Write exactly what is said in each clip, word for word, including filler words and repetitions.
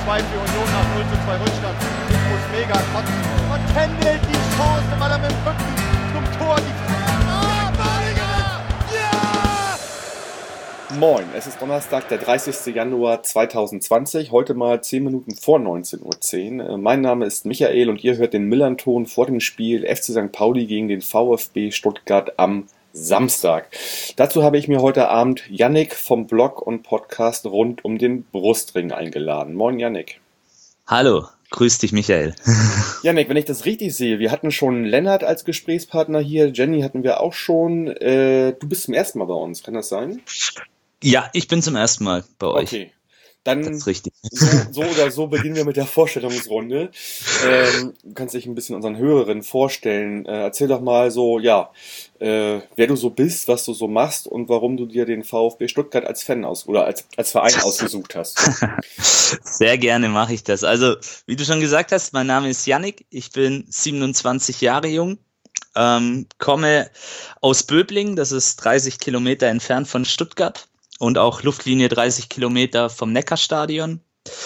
zwei für Union nach null zu zwei Rückstand. Ich muss mega kotzen. Und Kendall die Chance, weil er mit dem Rücken zum Tor die Ah, Badiger! Ja! Moin, es ist Donnerstag, der dreißigster Januar zweitausendzwanzig, heute mal zehn Minuten vor neunzehn Uhr zehn. Mein Name ist Michael und ihr hört den Millern-Ton vor dem Spiel F C Sankt Pauli gegen den VfB Stuttgart am Samstag. Dazu habe ich mir heute Abend Yannick vom Blog und Podcast rund um den Brustring eingeladen. Moin Yannick. Hallo, grüß dich Michael. Yannick, wenn ich das richtig sehe, wir hatten schon Lennart als Gesprächspartner hier, Jenny hatten wir auch schon. Äh, du bist zum ersten Mal bei uns, kann das sein? Ja, ich bin zum ersten Mal bei euch. Okay. Dann das ist richtig. So, so oder so beginnen wir mit der Vorstellungsrunde. Ähm, du kannst dich ein bisschen unseren Hörerinnen vorstellen. Äh, erzähl doch mal so, ja, äh, wer du so bist, was du so machst und warum du dir den VfB Stuttgart als Fan aus oder als, als Verein ausgesucht hast. Sehr gerne mache ich das. Also, wie du schon gesagt hast, mein Name ist Yannick. Ich bin siebenundzwanzig Jahre jung. Ähm, komme aus Böblingen, das ist dreißig Kilometer entfernt von Stuttgart. Und auch Luftlinie dreißig Kilometer vom Neckarstadion.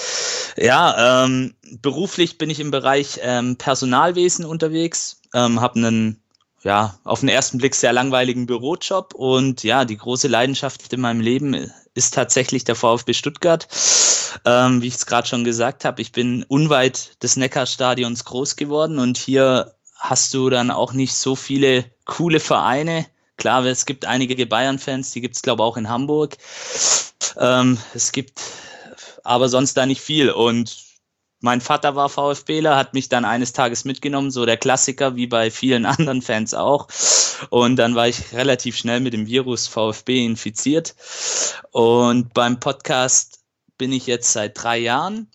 Ja, ähm, beruflich bin ich im Bereich ähm, Personalwesen unterwegs, ähm, habe einen, ja, auf den ersten Blick sehr langweiligen Bürojob und ja, die große Leidenschaft in meinem Leben ist tatsächlich der VfB Stuttgart. Ähm, wie ich es gerade schon gesagt habe, ich bin unweit des Neckarstadions groß geworden und hier hast du dann auch nicht so viele coole Vereine. Klar, es gibt einige Bayern-Fans, die gibt es, glaube ich, auch in Hamburg. Ähm, es gibt aber sonst da nicht viel. Und mein Vater war VfBler, hat mich dann eines Tages mitgenommen, so der Klassiker, wie bei vielen anderen Fans auch. Und dann war ich relativ schnell mit dem Virus VfB infiziert. Und beim Podcast bin ich jetzt seit drei Jahren.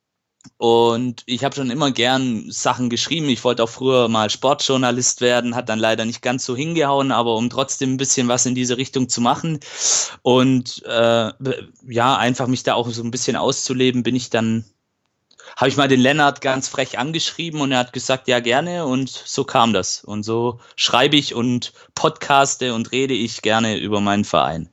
Und ich habe schon immer gern Sachen geschrieben. Ich wollte auch früher mal Sportjournalist werden, hat dann leider nicht ganz so hingehauen, aber um trotzdem ein bisschen was in diese Richtung zu machen und äh, ja, einfach mich da auch so ein bisschen auszuleben, bin ich dann, habe ich mal den Lennart ganz frech angeschrieben und er hat gesagt, ja gerne und so kam das. Und so schreibe ich und podcaste und rede ich gerne über meinen Verein.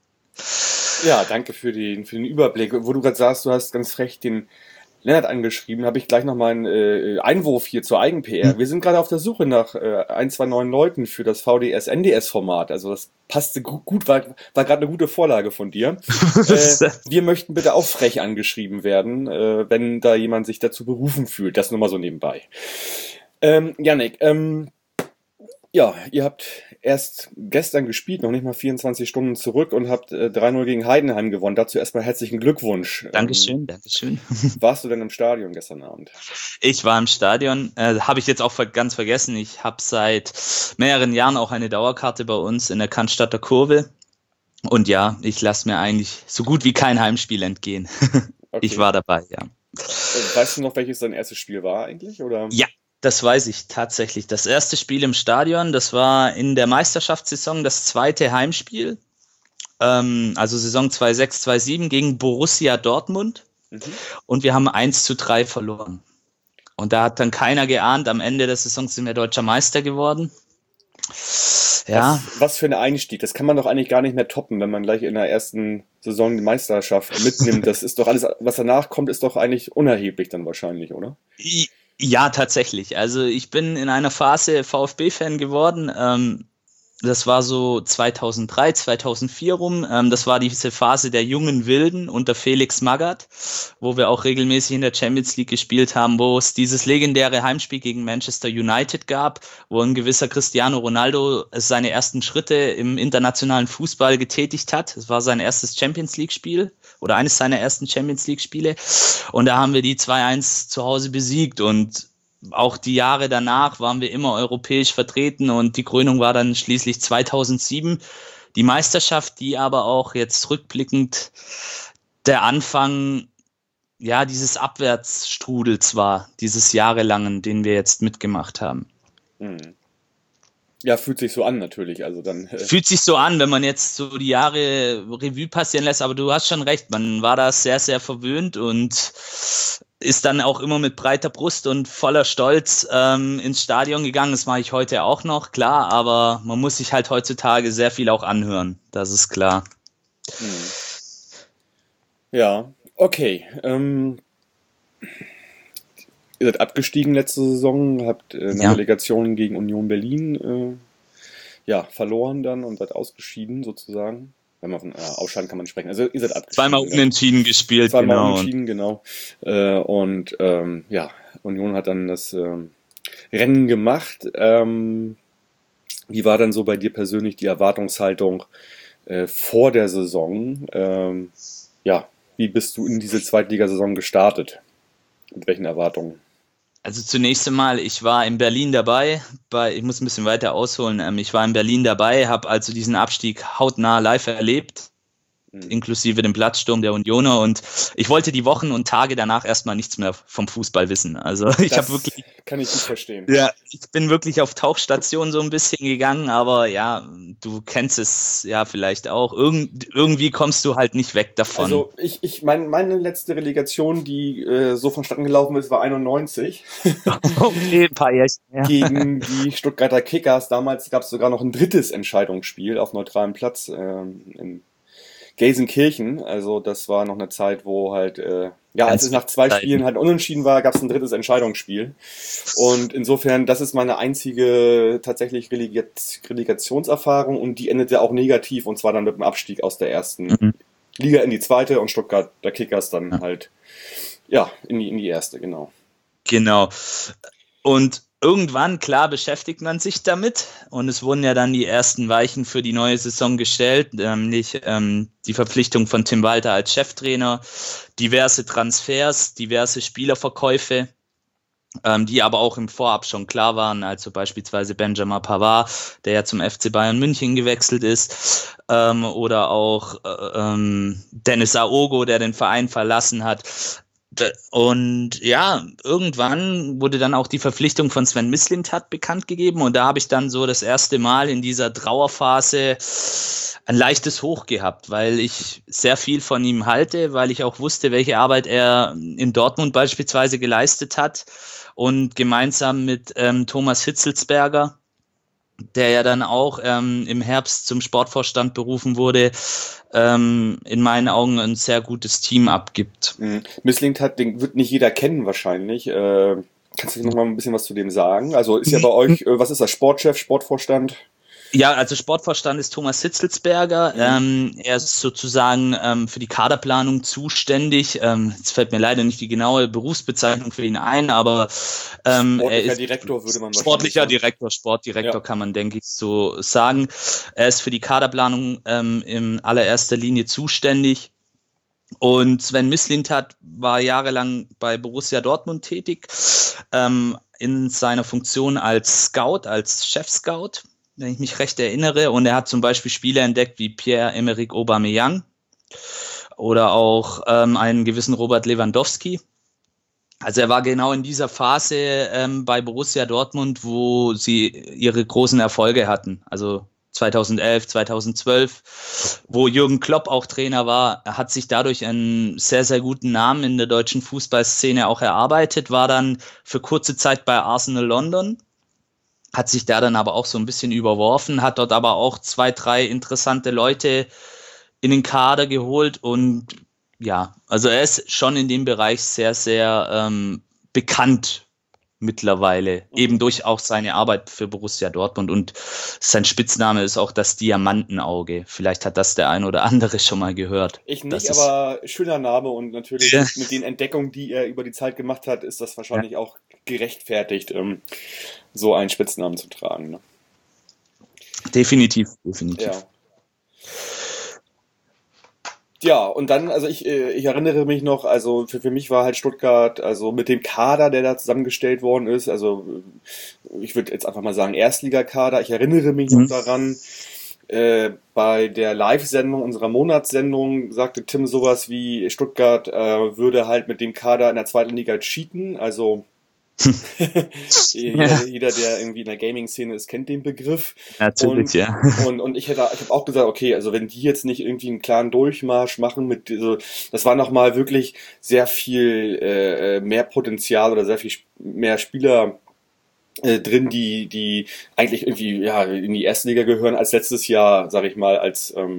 Ja, danke für den, für den Überblick. Wo du gerade sagst, du hast ganz frech den Lennart angeschrieben, habe ich gleich nochmal einen äh, Einwurf hier zur Eigen-P R. Wir sind gerade auf der Suche nach äh, ein, zwei neuen Leuten für das V D S-N D S-Format. Also das passte gut, gut war, war gerade eine gute Vorlage von dir. Äh, wir möchten bitte auch frech angeschrieben werden, äh, wenn da jemand sich dazu berufen fühlt. Das nur mal so nebenbei. Ähm, Yannick, ähm, ja, ihr habt erst gestern gespielt, noch nicht mal vierundzwanzig Stunden zurück und habt äh, drei null gegen Heidenheim gewonnen. Dazu erstmal herzlichen Glückwunsch. Dankeschön, ähm, Dankeschön. Warst du denn im Stadion gestern Abend? Ich war im Stadion, äh, habe ich jetzt auch ganz vergessen. Ich habe seit mehreren Jahren auch eine Dauerkarte bei uns in der Cannstatter Kurve. Und ja, ich lasse mir eigentlich so gut wie kein Heimspiel entgehen. Okay. Ich war dabei, ja. Weißt du noch, welches dein erstes Spiel war eigentlich? Oder? Ja. Das weiß ich tatsächlich. Das erste Spiel im Stadion, das war in der Meisterschaftssaison das zweite Heimspiel. Ähm, also Saison zwei sechs, zwei sieben gegen Borussia Dortmund. Mhm. Und wir haben eins zu drei verloren. Und da hat dann keiner geahnt, am Ende der Saison sind wir deutscher Meister geworden. Ja. Was, was für ein Einstieg. Das kann man doch eigentlich gar nicht mehr toppen, wenn man gleich in der ersten Saison die Meisterschaft mitnimmt. Das ist doch alles, was danach kommt, ist doch eigentlich unerheblich dann wahrscheinlich, oder? Ja, tatsächlich. Also ich bin in einer Phase VfB-Fan geworden. Ähm, das war so zweitausenddrei, zweitausendvier rum. Ähm, das war diese Phase der jungen Wilden unter Felix Magath, wo wir auch regelmäßig in der Champions League gespielt haben, wo es dieses legendäre Heimspiel gegen Manchester United gab, wo ein gewisser Cristiano Ronaldo seine ersten Schritte im internationalen Fußball getätigt hat. Es war sein erstes Champions League-Spiel oder eines seiner ersten Champions League-Spiele. Und da haben wir die zwei eins zu Hause besiegt und auch die Jahre danach waren wir immer europäisch vertreten und die Krönung war dann schließlich zweitausendsieben. Die Meisterschaft, die aber auch jetzt rückblickend der Anfang ja dieses Abwärtsstrudels war, dieses jahrelangen, den wir jetzt mitgemacht haben. Mhm. Ja, fühlt sich so an natürlich. Also dann äh fühlt sich so an, wenn man jetzt so die Jahre Revue passieren lässt, aber du hast schon recht, man war da sehr, sehr verwöhnt und ist dann auch immer mit breiter Brust und voller Stolz ähm, ins Stadion gegangen. Das mache ich heute auch noch, klar, aber man muss sich halt heutzutage sehr viel auch anhören, das ist klar. Hm. Ja, okay. Ähm, ihr seid abgestiegen letzte Saison, habt äh, eine Ja. Relegation gegen Union Berlin äh, ja, verloren dann und seid ausgeschieden sozusagen. Wenn man von äh, Ausscheiden kann man sprechen. Also ihr seid abgestiegen. Zweimal unentschieden gespielt, Zweimal genau. unentschieden, genau. Äh, und ähm, ja, Union hat dann das ähm, Rennen gemacht. Ähm, wie war dann so bei dir persönlich die Erwartungshaltung äh, vor der Saison? Ähm, ja, wie bist du in diese Zweitligasaison gestartet? Mit welchen Erwartungen? Also zunächst einmal, ich war in Berlin dabei, bei, ich muss ein bisschen weiter ausholen, ähm, ich war in Berlin dabei, habe also diesen Abstieg hautnah live erlebt, inklusive dem Platzsturm der Unioner, und ich wollte die Wochen und Tage danach erstmal nichts mehr vom Fußball wissen. Also ich habe wirklich, kann ich gut verstehen. ja, ich bin wirklich auf Tauchstation so ein bisschen gegangen, aber ja, du kennst es ja vielleicht auch. Irgend, irgendwie kommst du halt nicht weg davon. Also ich, ich mein, meine letzte Relegation, die äh, so vonstatten gelaufen ist, war einundneunzig. Okay, ein paar Jährchen, ja. Gegen die Stuttgarter Kickers. Damals gab es sogar noch ein drittes Entscheidungsspiel auf neutralem Platz ähm, in Gelsenkirchen. Also das war noch eine Zeit, wo halt, äh, ja, als es nach zwei Spielen halt unentschieden war, gab es ein drittes Entscheidungsspiel. Und insofern, das ist meine einzige tatsächlich Releg- Relegationserfahrung, und die endete auch negativ, und zwar dann mit dem Abstieg aus der ersten mhm. Liga in die zweite und Stuttgart, der Kickers dann ja. halt, ja, in die, in die erste, genau. Genau. Und irgendwann, klar, beschäftigt man sich damit, und es wurden ja dann die ersten Weichen für die neue Saison gestellt, nämlich ähm, die Verpflichtung von Tim Walter als Cheftrainer, diverse Transfers, diverse Spielerverkäufe, ähm, die aber auch im Vorab schon klar waren, also beispielsweise Benjamin Pavard, der ja zum F C Bayern München gewechselt ist, ähm, oder auch äh, ähm, Dennis Aogo, der den Verein verlassen hat. Und ja, irgendwann wurde dann auch die Verpflichtung von Sven Mislintat bekannt gegeben, und da habe ich dann so das erste Mal in dieser Trauerphase ein leichtes Hoch gehabt, weil ich sehr viel von ihm halte, weil ich auch wusste, welche Arbeit er in Dortmund beispielsweise geleistet hat, und gemeinsam mit ähm, Thomas Hitzelsberger, der ja dann auch ähm, im Herbst zum Sportvorstand berufen wurde, ähm, in meinen Augen ein sehr gutes Team abgibt. Mhm. Mislintat, den wird nicht jeder kennen wahrscheinlich. Äh, kannst du noch mal ein bisschen was zu dem sagen? Also ist ja bei euch, äh, was ist das, Sportchef, Sportvorstand? Ja, also Sportvorstand ist Thomas Hitzelsberger. Mhm. Ähm, er ist sozusagen ähm, für die Kaderplanung zuständig. Ähm, jetzt fällt mir leider nicht die genaue Berufsbezeichnung für ihn ein, aber ähm, sportlicher er ist Direktor, würde man sportlicher sagen. Direktor, Sportdirektor Ja. kann man, denke ich, so sagen. Er ist für die Kaderplanung ähm, in allererster Linie zuständig. Und Sven Mislintat war jahrelang bei Borussia Dortmund tätig, ähm, in seiner Funktion als Scout, als Chef-Scout, wenn ich mich recht erinnere. Und er hat zum Beispiel Spieler entdeckt wie Pierre-Emerick Aubameyang oder auch ähm, einen gewissen Robert Lewandowski. Also er war genau in dieser Phase ähm, bei Borussia Dortmund, wo sie ihre großen Erfolge hatten. Also zweitausendelf, zweitausendzwölf, wo Jürgen Klopp auch Trainer war. Er hat sich dadurch einen sehr, sehr guten Namen in der deutschen Fußballszene auch erarbeitet, war dann für kurze Zeit bei Arsenal London, hat sich da dann aber auch so ein bisschen überworfen, hat dort aber auch zwei, drei interessante Leute in den Kader geholt, und ja, also er ist schon in dem Bereich sehr, sehr ähm, bekannt mittlerweile, mhm. eben durch auch seine Arbeit für Borussia Dortmund, und sein Spitzname ist auch das Diamantenauge. Vielleicht hat das der ein oder andere schon mal gehört. Ich nicht, aber schöner Name, und natürlich ja. mit den Entdeckungen, die er über die Zeit gemacht hat, ist das wahrscheinlich ja. auch gerechtfertigt, ähm, so einen Spitznamen zu tragen. Ne? Definitiv, definitiv. Ja. Ja, und dann, also ich, ich erinnere mich noch, also für, für mich war halt Stuttgart, also mit dem Kader, der da zusammengestellt worden ist, also ich würde jetzt einfach mal sagen Erstligakader, ich erinnere mich mhm. noch daran, äh, bei der Live-Sendung, unserer Monatssendung, sagte Tim sowas wie, Stuttgart äh, würde halt mit dem Kader in der zweiten Liga cheaten, also jeder, ja. jeder, der irgendwie in der Gaming-Szene ist, kennt den Begriff. Natürlich, und, ja. Und, und ich hätte, ich habe auch gesagt, okay, also wenn die jetzt nicht irgendwie einen klaren Durchmarsch machen mit, also, das war nochmal wirklich sehr viel äh, mehr Potenzial oder sehr viel mehr Spieler äh, drin, die, die eigentlich irgendwie ja in die erste Liga gehören, als letztes Jahr, sag ich mal, als ähm,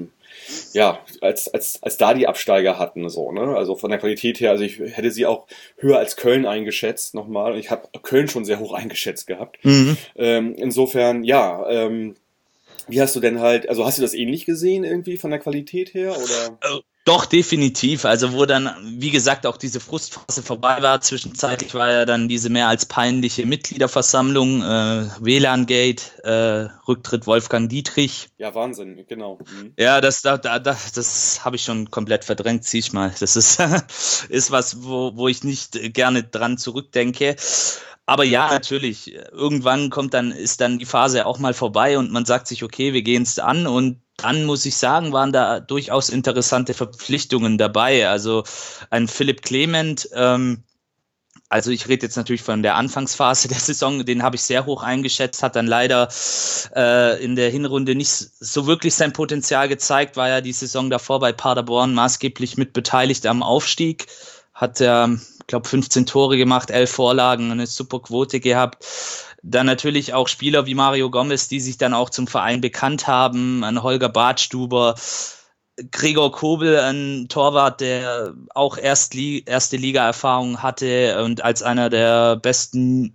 ja, als, als, als da die Absteiger hatten, so, ne? Also von der Qualität her, also ich hätte sie auch höher als Köln eingeschätzt, nochmal. Ich habe Köln schon sehr hoch eingeschätzt gehabt. Mhm. Ähm, insofern, ja, ähm, wie hast du denn halt, also hast du das ähnlich gesehen irgendwie von der Qualität her, oder? Äh, Doch, definitiv. Also wo dann, wie gesagt, auch diese Frustphase vorbei war. Zwischenzeitlich war ja dann diese mehr als peinliche Mitgliederversammlung, äh, W L A N-Gate, äh, Rücktritt Wolfgang Dietrich. Ja, Wahnsinn, genau. Mhm. Ja, das, da, da, das habe ich schon komplett verdrängt, sieh ich mal. Das ist, ist was, wo, wo ich nicht gerne dran zurückdenke. Aber ja, natürlich, irgendwann kommt dann, ist dann die Phase auch mal vorbei und man sagt sich, okay, wir gehen es an, und dann muss ich sagen, waren da durchaus interessante Verpflichtungen dabei. Also ein Philipp Clement, ähm, also ich rede jetzt natürlich von der Anfangsphase der Saison, den habe ich sehr hoch eingeschätzt, hat dann leider äh, in der Hinrunde nicht so wirklich sein Potenzial gezeigt, war ja die Saison davor bei Paderborn maßgeblich mit beteiligt am Aufstieg, hat ja, ich glaube, fünfzehn Tore gemacht, elf Vorlagen, eine super Quote gehabt. Dann natürlich auch Spieler wie Mario Gomez, die sich dann auch zum Verein bekannt haben, ein Holger Badstuber, Gregor Kobel, ein Torwart, der auch Erstli- erste Liga-Erfahrung hatte und als einer der besten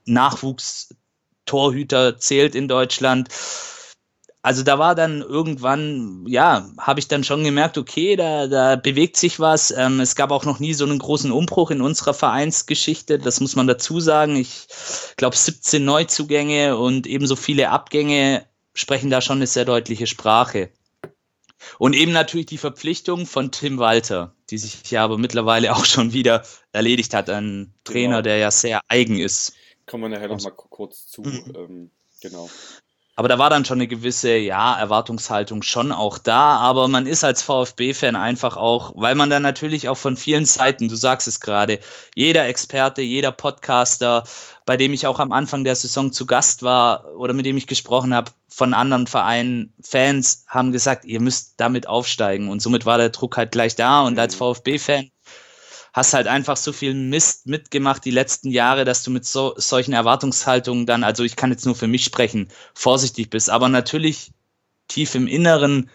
Nachwuchstorhüter zählt in Deutschland. Also da war dann irgendwann, ja, habe ich dann schon gemerkt, okay, da, da bewegt sich was. Ähm, es gab auch noch nie so einen großen Umbruch in unserer Vereinsgeschichte, das muss man dazu sagen. Ich glaube, siebzehn Neuzugänge und ebenso viele Abgänge sprechen da schon eine sehr deutliche Sprache. Und eben natürlich die Verpflichtung von Tim Walter, die sich ja aber mittlerweile auch schon wieder erledigt hat. Ein Trainer, Genau. der ja sehr eigen ist. Kommen wir nachher nochmal kurz zu. Mhm. Ähm, genau. Aber da war dann schon eine gewisse, ja, Erwartungshaltung schon auch da. Aber man ist als VfB-Fan einfach auch, weil man dann natürlich auch von vielen Seiten, du sagst es gerade, jeder Experte, jeder Podcaster, bei dem ich auch am Anfang der Saison zu Gast war oder mit dem ich gesprochen habe, von anderen Vereinen, Fans haben gesagt, ihr müsst damit aufsteigen. Und somit war der Druck halt gleich da. Und Mhm. als VfB-Fan hast halt einfach so viel Mist mitgemacht die letzten Jahre, dass du mit so, solchen Erwartungshaltungen dann, also ich kann jetzt nur für mich sprechen, vorsichtig bist. Aber natürlich tief im Inneren,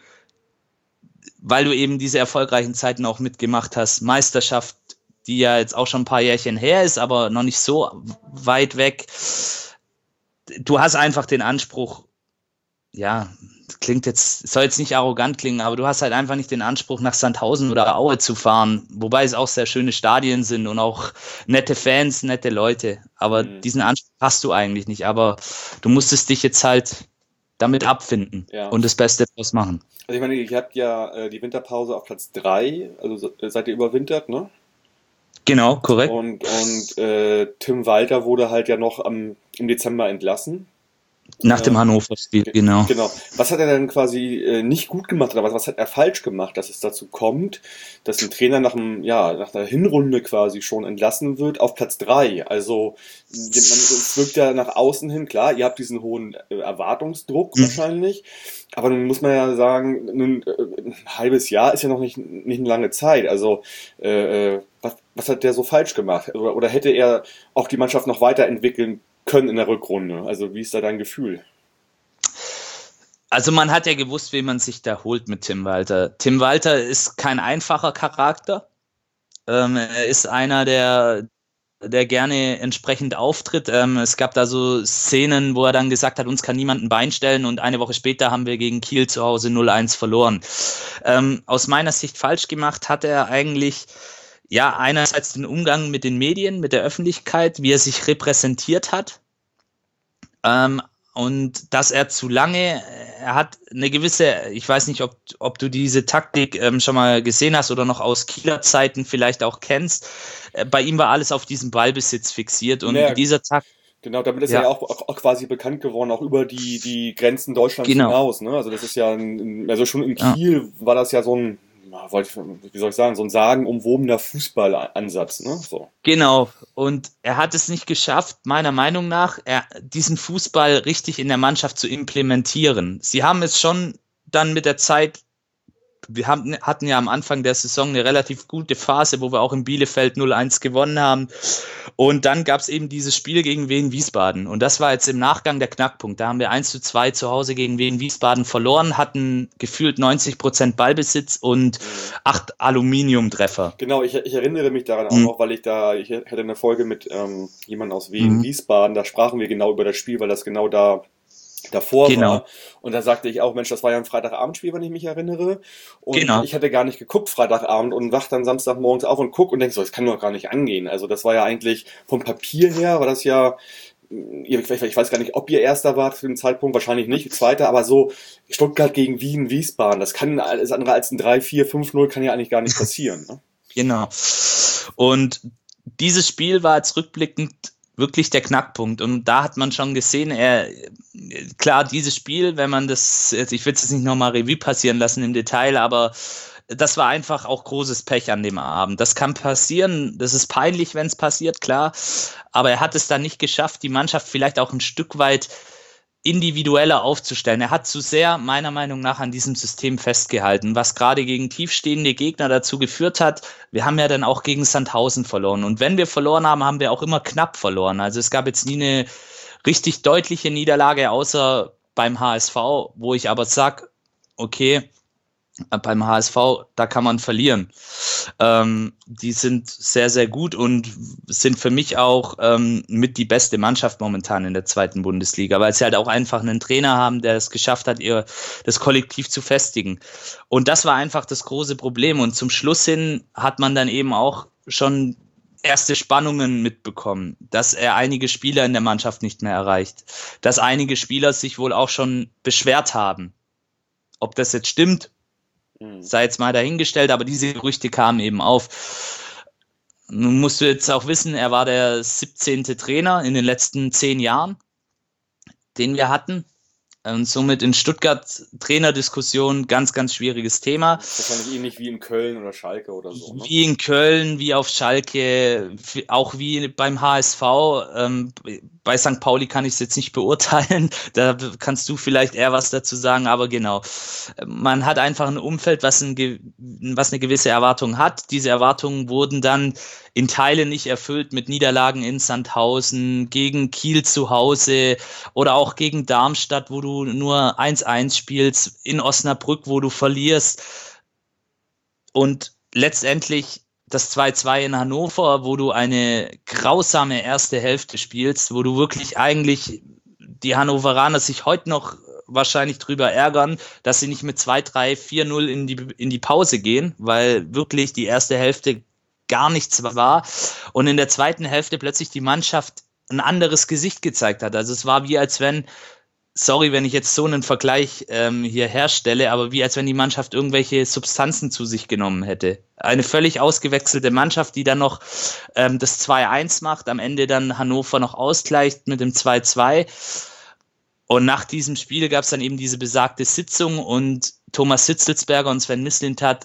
weil du eben diese erfolgreichen Zeiten auch mitgemacht hast, Meisterschaft, die ja jetzt auch schon ein paar Jährchen her ist, aber noch nicht so weit weg. Du hast einfach den Anspruch, ja, klingt jetzt, soll jetzt nicht arrogant klingen, aber du hast halt einfach nicht den Anspruch, nach Sandhausen oder Aue zu fahren, wobei es auch sehr schöne Stadien sind und auch nette Fans, nette Leute, aber Mhm. diesen Anspruch hast du eigentlich nicht, aber du musstest dich jetzt halt damit abfinden Ja. und das Beste daraus machen. Also ich meine, ihr habt ja äh, die Winterpause auf Platz drei, also so- seid ihr überwintert, ne? Genau, korrekt. Und, und äh, Tim Walter wurde halt ja noch am, im Dezember entlassen. Nach dem Ja. Hannover-Spiel, genau. Genau. Was hat er denn quasi äh, nicht gut gemacht oder was, was hat er falsch gemacht, dass es dazu kommt, dass ein Trainer nach einem, ja, nach der Hinrunde quasi schon entlassen wird auf Platz drei? Also man, es wirkt ja nach außen hin, klar, ihr habt diesen hohen äh, Erwartungsdruck Mhm. wahrscheinlich, aber nun muss man ja sagen, nun, äh, ein halbes Jahr ist ja noch nicht, nicht eine lange Zeit. Also äh, äh, was, was hat der so falsch gemacht? Oder, oder hätte er auch die Mannschaft noch weiterentwickeln können in der Rückrunde? Also wie ist da dein Gefühl? Also man hat ja gewusst, wen man sich da holt mit Tim Walter. Tim Walter ist kein einfacher Charakter. Ähm, er ist einer, der, der gerne entsprechend auftritt. Ähm, es gab da so Szenen, wo er dann gesagt hat, uns kann niemand ein Bein stellen, und eine Woche später haben wir gegen Kiel zu Hause null eins verloren. Ähm, aus meiner Sicht falsch gemacht hat er eigentlich, ja, einerseits den Umgang mit den Medien, mit der Öffentlichkeit, wie er sich repräsentiert hat. Ähm, und dass er zu lange, er hat eine gewisse, ich weiß nicht, ob, ob du diese Taktik ähm, schon mal gesehen hast oder noch aus Kieler Zeiten vielleicht auch kennst. Äh, bei ihm war alles auf diesen Ballbesitz fixiert, und Ja, mit dieser Taktik, genau, damit ist ja. er ja auch, auch, auch quasi bekannt geworden, auch über die, die Grenzen Deutschlands Genau. hinaus. Ne? Also das ist ja, ein, also schon in Ja. Kiel war das ja so ein, na, wollte ich- wie soll ich sagen, so ein sagenumwobener Fußballansatz. Ne? So. Genau, und er hat es nicht geschafft, meiner Meinung nach, er, diesen Fußball richtig in der Mannschaft zu implementieren. Sie haben es schon dann mit der Zeit wir haben, hatten ja am Anfang der Saison eine relativ gute Phase, wo wir auch in Bielefeld null eins gewonnen haben. Und dann gab es eben dieses Spiel gegen Wien Wiesbaden. Und das war jetzt im Nachgang der Knackpunkt. Da haben wir eins zu zwei zu Hause gegen Wien Wiesbaden verloren, hatten gefühlt neunzig Prozent Ballbesitz und acht Aluminiumtreffer. Genau, ich, ich erinnere mich daran auch Mhm. noch, weil ich da, ich hatte eine Folge mit ähm, jemandem aus Wien Mhm. Wiesbaden, da sprachen wir genau über das Spiel, weil das genau da davor Genau. war. Und da sagte ich auch, Mensch, das war ja ein Freitagabendspiel, wenn ich mich erinnere. Und Genau. ich hatte gar nicht geguckt Freitagabend und wach dann Samstagmorgens auf und guck und denk so, das kann doch gar nicht angehen. Also das war ja eigentlich vom Papier her, war das ja, ich ich weiß gar nicht, ob ihr Erster wart zu dem Zeitpunkt, wahrscheinlich nicht, Zweiter, aber so Stuttgart gegen Wien, Wiesbaden, das kann alles andere als ein drei vier fünf null kann ja eigentlich gar nicht passieren. Ne? Genau. Und dieses Spiel war jetzt rückblickend wirklich der Knackpunkt. Und da hat man schon gesehen, er, klar, dieses Spiel, wenn man das, ich will es jetzt nicht nochmal Revue passieren lassen im Detail, aber das war einfach auch großes Pech an dem Abend. Das kann passieren, das ist peinlich, wenn es passiert, klar, aber er hat es dann nicht geschafft, die Mannschaft vielleicht auch ein Stück weit individueller aufzustellen. Er hat zu sehr, meiner Meinung nach, an diesem System festgehalten, was gerade gegen tiefstehende Gegner dazu geführt hat. Wir haben ja dann auch gegen Sandhausen verloren. Und wenn wir verloren haben, haben wir auch immer knapp verloren. Also es gab jetzt nie eine richtig deutliche Niederlage, außer beim H S V, wo ich aber sage, okay, beim H S V, da kann man verlieren. Ähm, die sind sehr, sehr gut und sind für mich auch ähm, mit die beste Mannschaft momentan in der zweiten Bundesliga, weil sie halt auch einfach einen Trainer haben, der es geschafft hat, ihr das Kollektiv zu festigen. Und das war einfach das große Problem. Und zum Schluss hin hat man dann eben auch schon erste Spannungen mitbekommen, dass er einige Spieler in der Mannschaft nicht mehr erreicht, dass einige Spieler sich wohl auch schon beschwert haben. Ob das jetzt stimmt, sei jetzt mal dahingestellt, aber diese Gerüchte kamen eben auf. Nun musst du jetzt auch wissen, er war der siebzehnte Trainer in den letzten zehn Jahren, den wir hatten. Und somit in Stuttgart Trainerdiskussion, ganz, ganz schwieriges Thema. Wahrscheinlich ähnlich wie in Köln oder Schalke oder so. Ne? Wie in Köln, wie auf Schalke, auch wie beim H S V. Ähm, bei Sankt Pauli kann ich es jetzt nicht beurteilen. Da kannst du vielleicht eher was dazu sagen, aber genau. Man hat einfach ein Umfeld, was, ein, was eine gewisse Erwartung hat. Diese Erwartungen wurden dann in Teilen nicht erfüllt mit Niederlagen in Sandhausen, gegen Kiel zu Hause oder auch gegen Darmstadt, wo du nur eins eins spielst, in Osnabrück, wo du verlierst. Und letztendlich das zwei zwei in Hannover, wo du eine grausame erste Hälfte spielst, wo du wirklich eigentlich die Hannoveraner sich heute noch wahrscheinlich drüber ärgern, dass sie nicht mit zwei drei, vier null in die, in die Pause gehen, weil wirklich die erste Hälfte gar nichts war und in der zweiten Hälfte plötzlich die Mannschaft ein anderes Gesicht gezeigt hat. Also es war wie als wenn, sorry, wenn ich jetzt so einen Vergleich ähm, hier herstelle, aber wie als wenn die Mannschaft irgendwelche Substanzen zu sich genommen hätte. Eine völlig ausgewechselte Mannschaft, die dann noch ähm, das zwei eins macht, am Ende dann Hannover noch ausgleicht mit dem zwei zwei. Und nach diesem Spiel gab es dann eben diese besagte Sitzung und Thomas Hitzelsberger und Sven Mislintat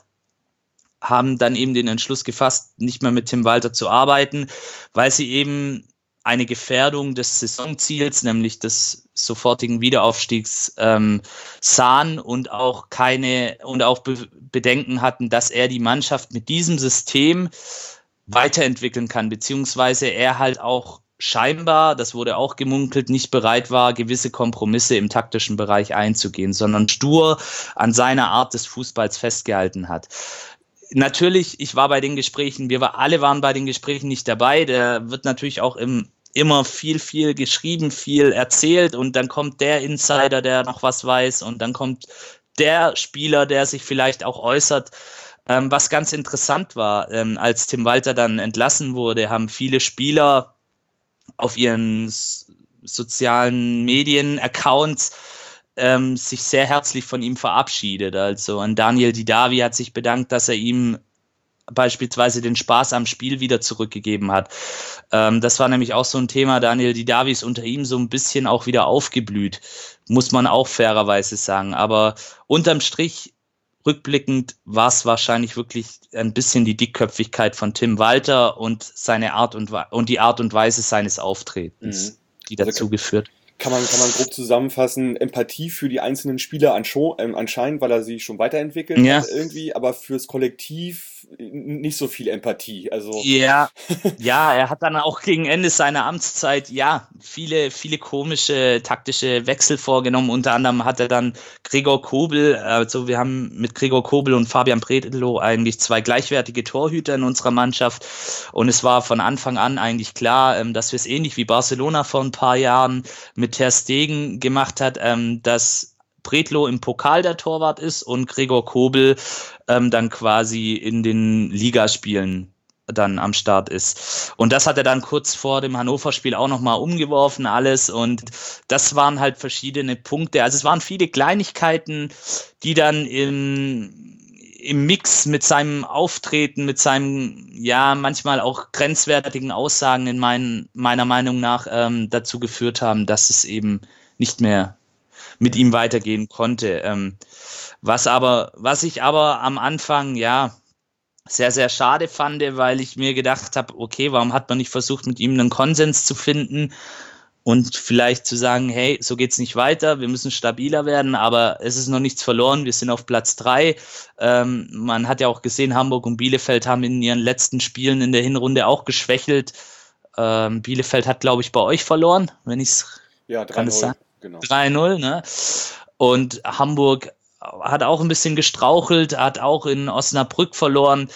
haben dann eben den Entschluss gefasst, nicht mehr mit Tim Walter zu arbeiten, weil sie eben eine Gefährdung des Saisonziels, nämlich des sofortigen Wiederaufstiegs, ähm, sahen und auch keine und auch Be- Bedenken hatten, dass er die Mannschaft mit diesem System weiterentwickeln kann, beziehungsweise er halt auch scheinbar, das wurde auch gemunkelt, nicht bereit war, gewisse Kompromisse im taktischen Bereich einzugehen, sondern stur an seiner Art des Fußballs festgehalten hat. Natürlich, ich war bei den Gesprächen, wir war, alle waren bei den Gesprächen nicht dabei, da wird natürlich auch im, immer viel, viel geschrieben, viel erzählt und dann kommt der Insider, der noch was weiß und dann kommt der Spieler, der sich vielleicht auch äußert. Ähm, was ganz interessant war, ähm, als Tim Walter dann entlassen wurde, haben viele Spieler auf ihren s- sozialen Medien-Accounts Ähm, sich sehr herzlich von ihm verabschiedet. Also an Daniel Didavi hat sich bedankt, dass er ihm beispielsweise den Spaß am Spiel wieder zurückgegeben hat. Ähm, das war nämlich auch so ein Thema. Daniel Didavi ist unter ihm so ein bisschen auch wieder aufgeblüht, muss man auch fairerweise sagen. Aber unterm Strich, rückblickend, war es wahrscheinlich wirklich ein bisschen die Dickköpfigkeit von Tim Walter und seine Art und, und die Art und Weise seines Auftretens, Mhm. die dazu Also, geführt. Kann man, kann man grob zusammenfassen, Empathie für die einzelnen Spieler anscho- äh, anscheinend, weil er sie schon weiterentwickelt Ja. hat irgendwie, aber fürs Kollektiv nicht so viel Empathie. Also Ja, ja, er hat dann auch gegen Ende seiner Amtszeit, ja, viele, viele komische taktische Wechsel vorgenommen. Unter anderem hat er dann Gregor Kobel, also wir haben mit Gregor Kobel und Fabian Bredlow eigentlich zwei gleichwertige Torhüter in unserer Mannschaft. Und es war von Anfang an eigentlich klar, dass wir es ähnlich wie Barcelona vor ein paar Jahren mit Ter Stegen gemacht hat, dass Bredlow im Pokal der Torwart ist und Gregor Kobel ähm, dann quasi in den Ligaspielen dann am Start ist. Und das hat er dann kurz vor dem Hannover-Spiel auch nochmal umgeworfen, alles. Und das waren halt verschiedene Punkte. Also es waren viele Kleinigkeiten, die dann im, im Mix mit seinem Auftreten, mit seinen, ja, manchmal auch grenzwertigen Aussagen in mein, meiner Meinung nach ähm, dazu geführt haben, dass es eben nicht mehr mit ihm weitergehen konnte. Ähm, was aber, was ich aber am Anfang, ja, sehr, sehr schade fand, weil ich mir gedacht habe, okay, warum hat man nicht versucht, mit ihm einen Konsens zu finden und vielleicht zu sagen, hey, so geht's nicht weiter, wir müssen stabiler werden, aber es ist noch nichts verloren, wir sind auf Platz drei. Ähm, man hat ja auch gesehen, Hamburg und Bielefeld haben in ihren letzten Spielen in der Hinrunde auch geschwächelt. Ähm, Bielefeld hat, glaube ich, bei euch verloren, wenn ich es ja, drei null. Genau. drei null, ne? Und Hamburg hat auch ein bisschen gestrauchelt, hat auch in Osnabrück verloren.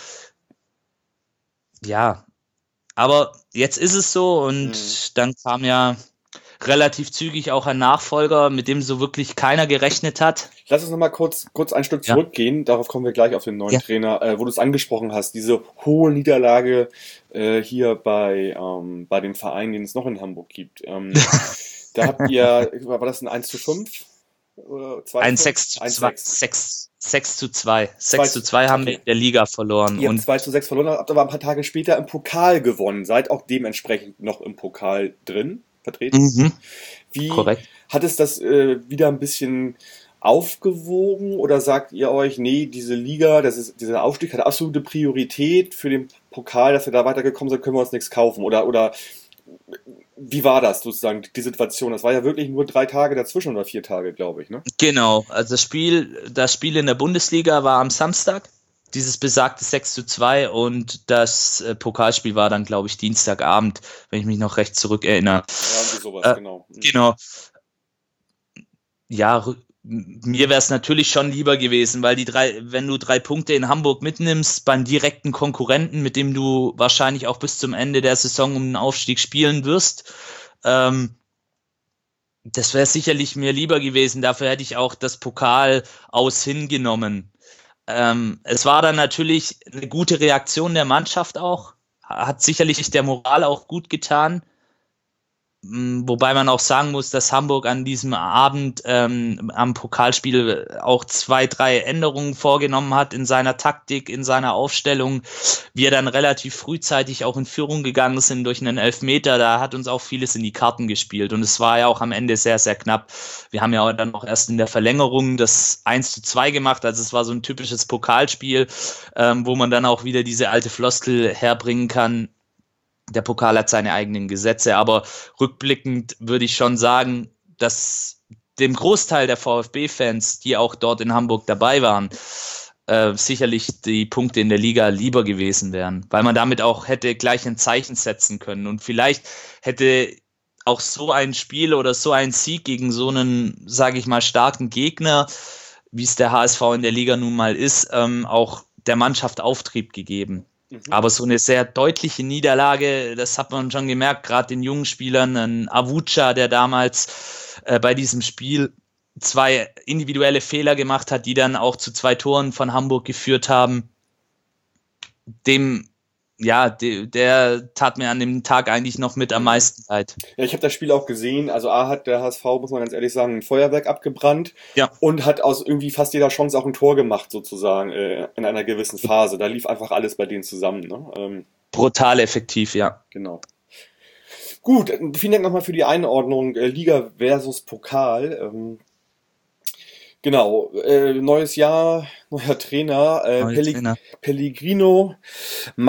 Ja, aber jetzt ist es so und mhm. dann kam ja relativ zügig auch ein Nachfolger, mit dem so wirklich keiner gerechnet hat. Lass uns nochmal kurz, kurz ein Stück zurückgehen, ja. Darauf kommen wir gleich auf den neuen ja. Trainer, äh, wo du es angesprochen hast, diese hohe Niederlage äh, hier bei, ähm, bei dem Verein, den es noch in Hamburg gibt. Ähm, Da habt ihr, war das ein eins zu fünf? Oder zwei ein sechs zu zwei. sechs zu zwei. sechs zu zwei haben okay. wir in der Liga verloren. Ihr und habt zwei zu sechs verloren, habt aber ein paar Tage später im Pokal gewonnen. Seid auch dementsprechend noch im Pokal drin, vertreten. Mhm. Wie Korrekt. Hat es das äh, wieder ein bisschen aufgewogen oder sagt ihr euch, nee, diese Liga, das ist, dieser Aufstieg hat absolute Priorität für den Pokal, dass wir da weitergekommen sind, können wir uns nichts kaufen? Oder, oder wie war das sozusagen, die Situation? Das war ja wirklich nur drei Tage dazwischen oder vier Tage, glaube ich, ne? Genau, also das Spiel, das Spiel in der Bundesliga war am Samstag, dieses besagte sechs zu zwei und das äh, Pokalspiel war dann, glaube ich, Dienstagabend, wenn ich mich noch recht zurückerinnere. Ja, irgendwie sowas, äh, genau. Mhm. Genau. Ja, mir wäre es natürlich schon lieber gewesen, weil die drei, wenn du drei Punkte in Hamburg mitnimmst, beim direkten Konkurrenten, mit dem du wahrscheinlich auch bis zum Ende der Saison um den Aufstieg spielen wirst, ähm, das wäre sicherlich mir lieber gewesen. Dafür hätte ich auch das Pokal aus hingenommen. Ähm, es war dann natürlich eine gute Reaktion der Mannschaft auch, hat sicherlich der Moral auch gut getan. Wobei man auch sagen muss, dass Hamburg an diesem Abend ähm, am Pokalspiel auch zwei, drei Änderungen vorgenommen hat in seiner Taktik, in seiner Aufstellung. Wir dann relativ frühzeitig auch in Führung gegangen sind durch einen Elfmeter. Da hat uns auch vieles in die Karten gespielt. Und es war ja auch am Ende sehr, sehr knapp. Wir haben ja dann auch erst in der Verlängerung das eins zu zwei gemacht. Also es war so ein typisches Pokalspiel, ähm, wo man dann auch wieder diese alte Floskel herbringen kann. Der Pokal hat seine eigenen Gesetze, aber rückblickend würde ich schon sagen, dass dem Großteil der VfB-Fans, die auch dort in Hamburg dabei waren, äh, sicherlich die Punkte in der Liga lieber gewesen wären, weil man damit auch hätte gleich ein Zeichen setzen können und vielleicht hätte auch so ein Spiel oder so ein Sieg gegen so einen, sage ich mal, starken Gegner, wie es der H S V in der Liga nun mal ist, ähm, auch der Mannschaft Auftrieb gegeben. Mhm. Aber so eine sehr deutliche Niederlage, das hat man schon gemerkt, gerade den jungen Spielern, ein Avucha, der damals äh, bei diesem Spiel zwei individuelle Fehler gemacht hat, die dann auch zu zwei Toren von Hamburg geführt haben. Dem, ja, de, der tat mir an dem Tag eigentlich noch mit am meisten leid. Ja, ich habe das Spiel auch gesehen. Also A hat der H S V, muss man ganz ehrlich sagen, ein Feuerwerk abgebrannt. Ja. Und hat aus irgendwie fast jeder Chance auch ein Tor gemacht, sozusagen, äh, in einer gewissen Phase. Da lief einfach alles bei denen zusammen. Ne? Ähm, Brutal effektiv, ja. Genau. Gut, vielen Dank nochmal für die Einordnung äh, Liga versus Pokal. Ähm, Genau, äh, neues Jahr, neuer Trainer, äh, Neue Pelleg- Trainer. Pellegrino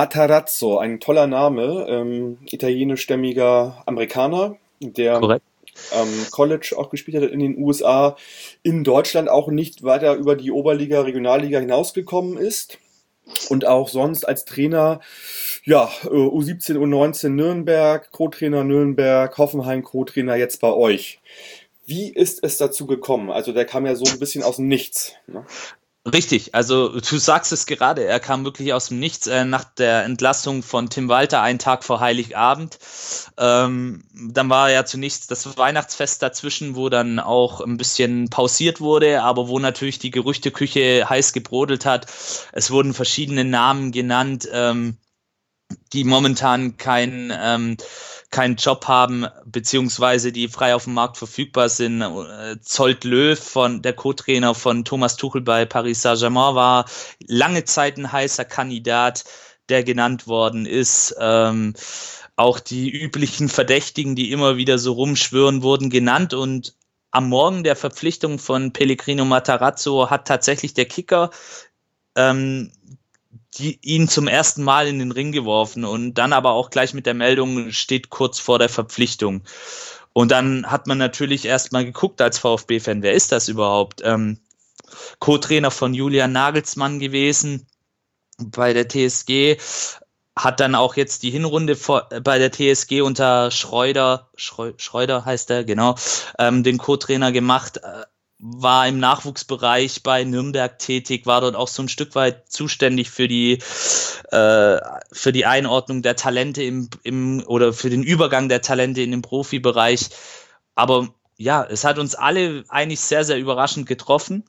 Matarazzo, ein toller Name, ähm, italienischstämmiger Amerikaner, der Korrekt. ähm, College auch gespielt hat in den U S A, in Deutschland auch nicht weiter über die Oberliga, Regionalliga hinausgekommen ist und auch sonst als Trainer, ja, U siebzehn, U neunzehn Nürnberg, Co-Trainer Nürnberg, Hoffenheim, Co-Trainer jetzt bei euch. Wie ist es dazu gekommen? Also der kam ja so ein bisschen aus dem Nichts, ne? Richtig, also du sagst es gerade, er kam wirklich aus dem Nichts äh, nach der Entlassung von Tim Walter einen Tag vor Heiligabend. Ähm, dann war ja zunächst das Weihnachtsfest dazwischen, wo dann auch ein bisschen pausiert wurde, aber wo natürlich die Gerüchteküche heiß gebrodelt hat. Es wurden verschiedene Namen genannt, ähm, die momentan keinen ähm, keinen Job haben, beziehungsweise die frei auf dem Markt verfügbar sind. Zolt Löw, von, der Co-Trainer von Thomas Tuchel bei Paris Saint-Germain, war lange Zeit ein heißer Kandidat, der genannt worden ist. Ähm, auch die üblichen Verdächtigen, die immer wieder so rumschwirren, wurden genannt. Und am Morgen der Verpflichtung von Pellegrino Matarazzo hat tatsächlich der Kicker ähm, die ihn zum ersten Mal in den Ring geworfen und dann aber auch gleich mit der Meldung, steht kurz vor der Verpflichtung. Und dann hat man natürlich erstmal geguckt als VfB-Fan, wer ist das überhaupt? Ähm, Co-Trainer von Julian Nagelsmann gewesen bei der T S G, hat dann auch jetzt die Hinrunde vor, bei der T S G unter Schreuder, Schreu, Schreuder heißt er, genau, ähm, den Co-Trainer gemacht, äh, war im Nachwuchsbereich bei Nürnberg tätig, war dort auch so ein Stück weit zuständig für die äh, für die Einordnung der Talente im, im oder für den Übergang der Talente in den Profibereich. Aber ja, es hat uns alle eigentlich sehr, sehr überraschend getroffen.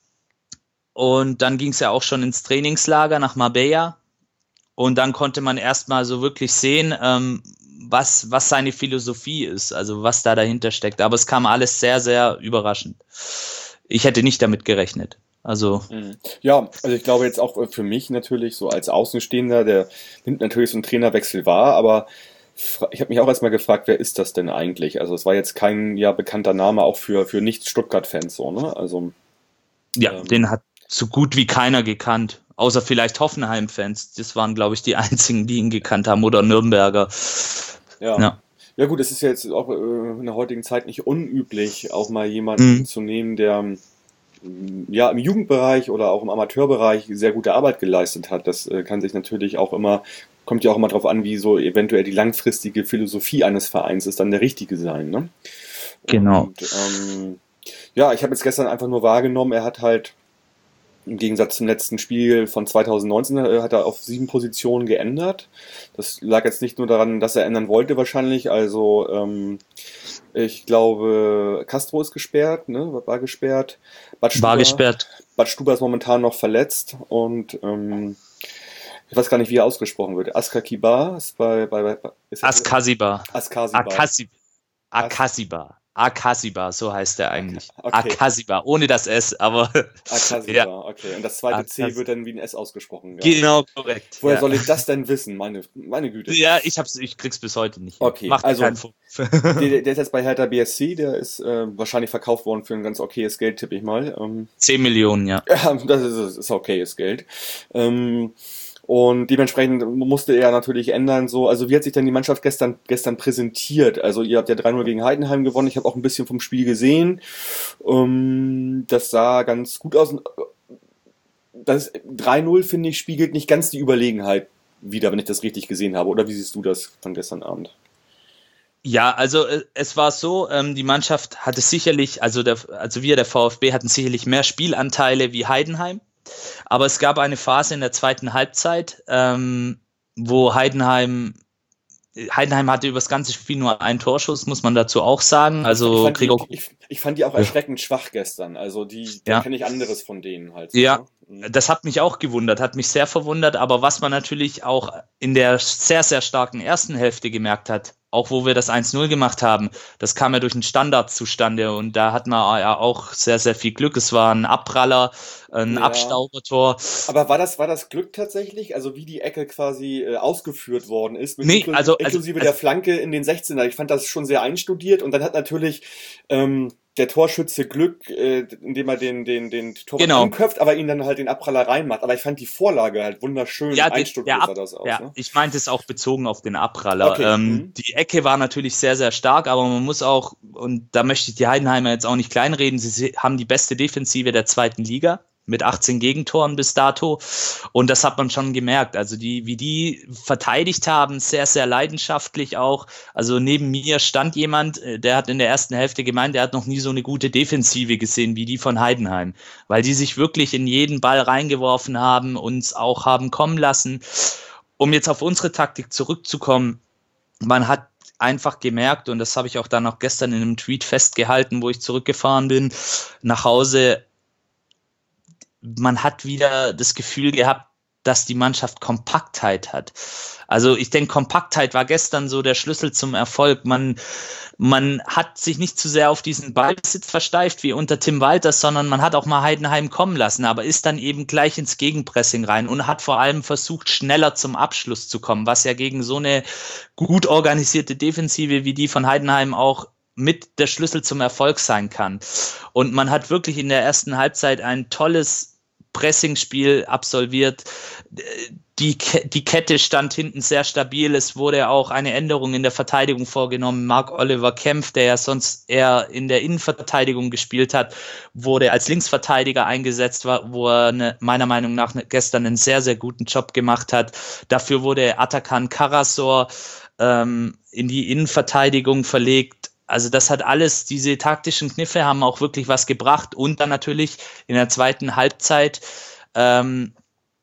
Und dann ging es ja auch schon ins Trainingslager nach Marbella. Und dann konnte man erstmal so wirklich sehen, ähm, was, was seine Philosophie ist, also was da dahinter steckt. Aber es kam alles sehr, sehr überraschend. Ich hätte nicht damit gerechnet. Also ja, also ich glaube jetzt auch für mich natürlich so als Außenstehender, der nimmt natürlich so einen Trainerwechsel wahr, aber ich habe mich auch erstmal gefragt, wer ist das denn eigentlich? Also es war jetzt kein ja bekannter Name auch für, für Nicht-Stuttgart-Fans so, ne? Also ja, ähm, den hat so gut wie keiner gekannt. Außer vielleicht Hoffenheim-Fans. Das waren, glaube ich, die einzigen, die ihn gekannt haben. Oder Nürnberger. Ja. Ja. Ja gut, es ist ja jetzt auch äh, in der heutigen Zeit nicht unüblich, auch mal jemanden Mhm. zu nehmen, der ähm, ja im Jugendbereich oder auch im Amateurbereich sehr gute Arbeit geleistet hat. Das äh, kann sich natürlich auch immer, kommt ja auch immer drauf an, wie so eventuell die langfristige Philosophie eines Vereins ist dann der richtige sein, ne? Genau. Und ähm, ja, ich habe jetzt gestern einfach nur wahrgenommen, er hat halt im Gegensatz zum letzten Spiel von zwanzig neunzehn äh, hat er auf sieben Positionen geändert. Das lag jetzt nicht nur daran, dass er ändern wollte wahrscheinlich. Also ähm, ich glaube, Castro ist gesperrt, ne? War gesperrt. Bad Stuber, War gesperrt. Bad Stuber ist momentan noch verletzt und ähm, ich weiß gar nicht, wie er ausgesprochen wird. Askakibar ist bei, bei, bei ist Askasiba. Askasiba. Akasib Akasiba. Akasiba, so heißt er eigentlich. Okay. Akasiba, ohne das S, aber Akasiba, ja. okay. Und das zweite C Akas- wird dann wie ein S ausgesprochen. Ja. Genau, korrekt. Woher ja. soll ich das denn wissen? Meine, meine Güte. Ja, ich hab's, ich krieg's bis heute nicht. Okay, Macht also- keinen Vorwurf. Der, der ist jetzt bei Hertha B S C, der ist äh, wahrscheinlich verkauft worden für ein ganz okayes Geld, tippe ich mal. Ähm, zehn Millionen, ja. ja, das ist, ist okayes Geld. Ähm, und dementsprechend musste er natürlich ändern. So, also wie hat sich denn die Mannschaft gestern gestern präsentiert? Also ihr habt ja drei null gegen Heidenheim gewonnen. Ich habe auch ein bisschen vom Spiel gesehen. Ähm, das sah ganz gut aus. Das drei null, finde ich, spiegelt nicht ganz die Überlegenheit wider, wenn ich das richtig gesehen habe. Oder wie siehst du das von gestern Abend? Ja, also äh, es war so, ähm, die Mannschaft hatte sicherlich, also der, also wir, der VfB, hatten sicherlich mehr Spielanteile wie Heidenheim. Aber es gab eine Phase in der zweiten Halbzeit, ähm, wo Heidenheim, Heidenheim hatte über das ganze Spiel nur einen Torschuss, muss man dazu auch sagen. Also ich, fand Gregor, die, ich, ich fand die auch erschreckend schwach gestern. Also die, da Ja. kenne ich anderes von denen halt. So, Ja. ne? Mhm. Das hat mich auch gewundert, hat mich sehr verwundert. Aber was man natürlich auch in der sehr, sehr starken ersten Hälfte gemerkt hat, auch wo wir das eins null gemacht haben, das kam ja durch einen Standard zustande und da hat man ja auch sehr, sehr viel Glück. Es war ein Abpraller, ein Ja. Abstaubertor. Aber war das, war das Glück tatsächlich? Also wie die Ecke quasi äh, ausgeführt worden ist? Mit Nee, inklu also- also- inklusive also- der Flanke in den sechzehner. Ich fand das schon sehr einstudiert und dann hat natürlich ähm, der Torschütze Glück, äh, indem er den, den, den Tor genau. anköpft, aber ihn dann halt den Abpraller reinmacht. Aber ich fand die Vorlage halt wunderschön. Ja, einstudiert sah das aus. Ja, Ne? Ich meinte es auch bezogen auf den Abpraller. Okay. Ähm, mhm. Die Ecke war natürlich sehr, sehr stark, aber man muss auch, und da möchte ich die Heidenheimer jetzt auch nicht kleinreden, sie haben die beste Defensive der zweiten Liga. Mit achtzehn Gegentoren bis dato. Und das hat man schon gemerkt. Also die, wie die verteidigt haben, sehr, sehr leidenschaftlich auch. Also neben mir stand jemand, der hat in der ersten Hälfte gemeint, der hat noch nie so eine gute Defensive gesehen wie die von Heidenheim. Weil die sich wirklich in jeden Ball reingeworfen haben, uns auch haben kommen lassen. Um jetzt auf unsere Taktik zurückzukommen, man hat einfach gemerkt, und das habe ich auch dann auch gestern in einem Tweet festgehalten, wo ich zurückgefahren bin, nach Hause, man hat wieder das Gefühl gehabt, dass die Mannschaft Kompaktheit hat. Also ich denke, Kompaktheit war gestern so der Schlüssel zum Erfolg. Man, man hat sich nicht zu sehr auf diesen Ballbesitz versteift wie unter Tim Walters, sondern man hat auch mal Heidenheim kommen lassen, aber ist dann eben gleich ins Gegenpressing rein und hat vor allem versucht, schneller zum Abschluss zu kommen, was ja gegen so eine gut organisierte Defensive wie die von Heidenheim auch mit der Schlüssel zum Erfolg sein kann. Und man hat wirklich in der ersten Halbzeit ein tolles Pressingspiel absolviert. Die, die Kette stand hinten sehr stabil. Es wurde auch eine Änderung in der Verteidigung vorgenommen. Marc-Oliver Kempf, der ja sonst eher in der Innenverteidigung gespielt hat, wurde als Linksverteidiger eingesetzt, wo er eine, meiner Meinung nach gestern einen sehr, sehr guten Job gemacht hat. Dafür wurde Atakan Karasor ähm, in die Innenverteidigung verlegt. Also das hat alles, diese taktischen Kniffe haben auch wirklich was gebracht und dann natürlich in der zweiten Halbzeit ähm,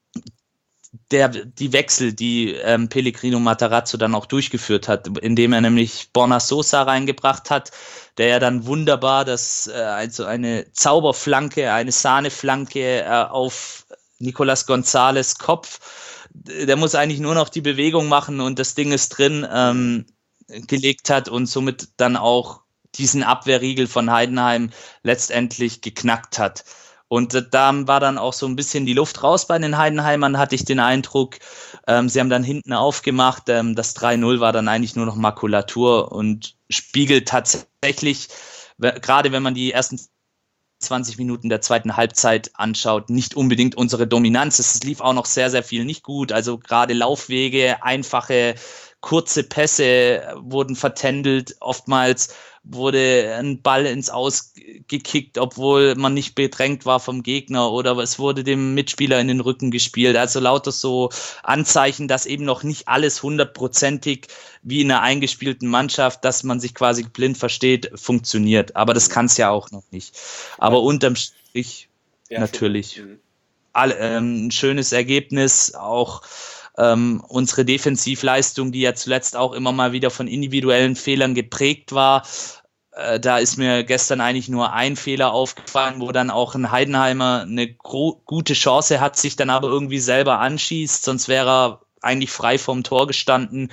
der, die Wechsel, die ähm, Pellegrino Matarazzo dann auch durchgeführt hat, indem er nämlich Borna Sosa reingebracht hat, der ja dann wunderbar das, äh, also eine Zauberflanke, eine Sahneflanke äh, auf Nicolas González Kopf, der muss eigentlich nur noch die Bewegung machen und das Ding ist drin, ähm, gelegt hat und somit dann auch diesen Abwehrriegel von Heidenheim letztendlich geknackt hat. Und da war dann auch so ein bisschen die Luft raus bei den Heidenheimern, hatte ich den Eindruck. Ähm, sie haben dann hinten aufgemacht. Ähm, das drei null war dann eigentlich nur noch Makulatur und spiegelt tatsächlich, gerade wenn man die ersten zwanzig Minuten der zweiten Halbzeit anschaut, nicht unbedingt unsere Dominanz. Es lief auch noch sehr, sehr viel nicht gut. Also gerade Laufwege, einfache kurze Pässe wurden vertändelt, oftmals wurde ein Ball ins Aus gekickt, obwohl man nicht bedrängt war vom Gegner oder es wurde dem Mitspieler in den Rücken gespielt. Also lauter so Anzeichen, dass eben noch nicht alles hundertprozentig wie in einer eingespielten Mannschaft, dass man sich quasi blind versteht, funktioniert. Aber das kann es ja auch noch nicht. Aber unterm Strich ja, natürlich all, ähm, ein schönes Ergebnis, auch Ähm, unsere Defensivleistung, die ja zuletzt auch immer mal wieder von individuellen Fehlern geprägt war. Äh, da ist mir gestern eigentlich nur ein Fehler aufgefallen, wo dann auch ein Heidenheimer eine gro- gute Chance hat, sich dann aber irgendwie selber anschießt, sonst wäre er eigentlich frei vom Tor gestanden.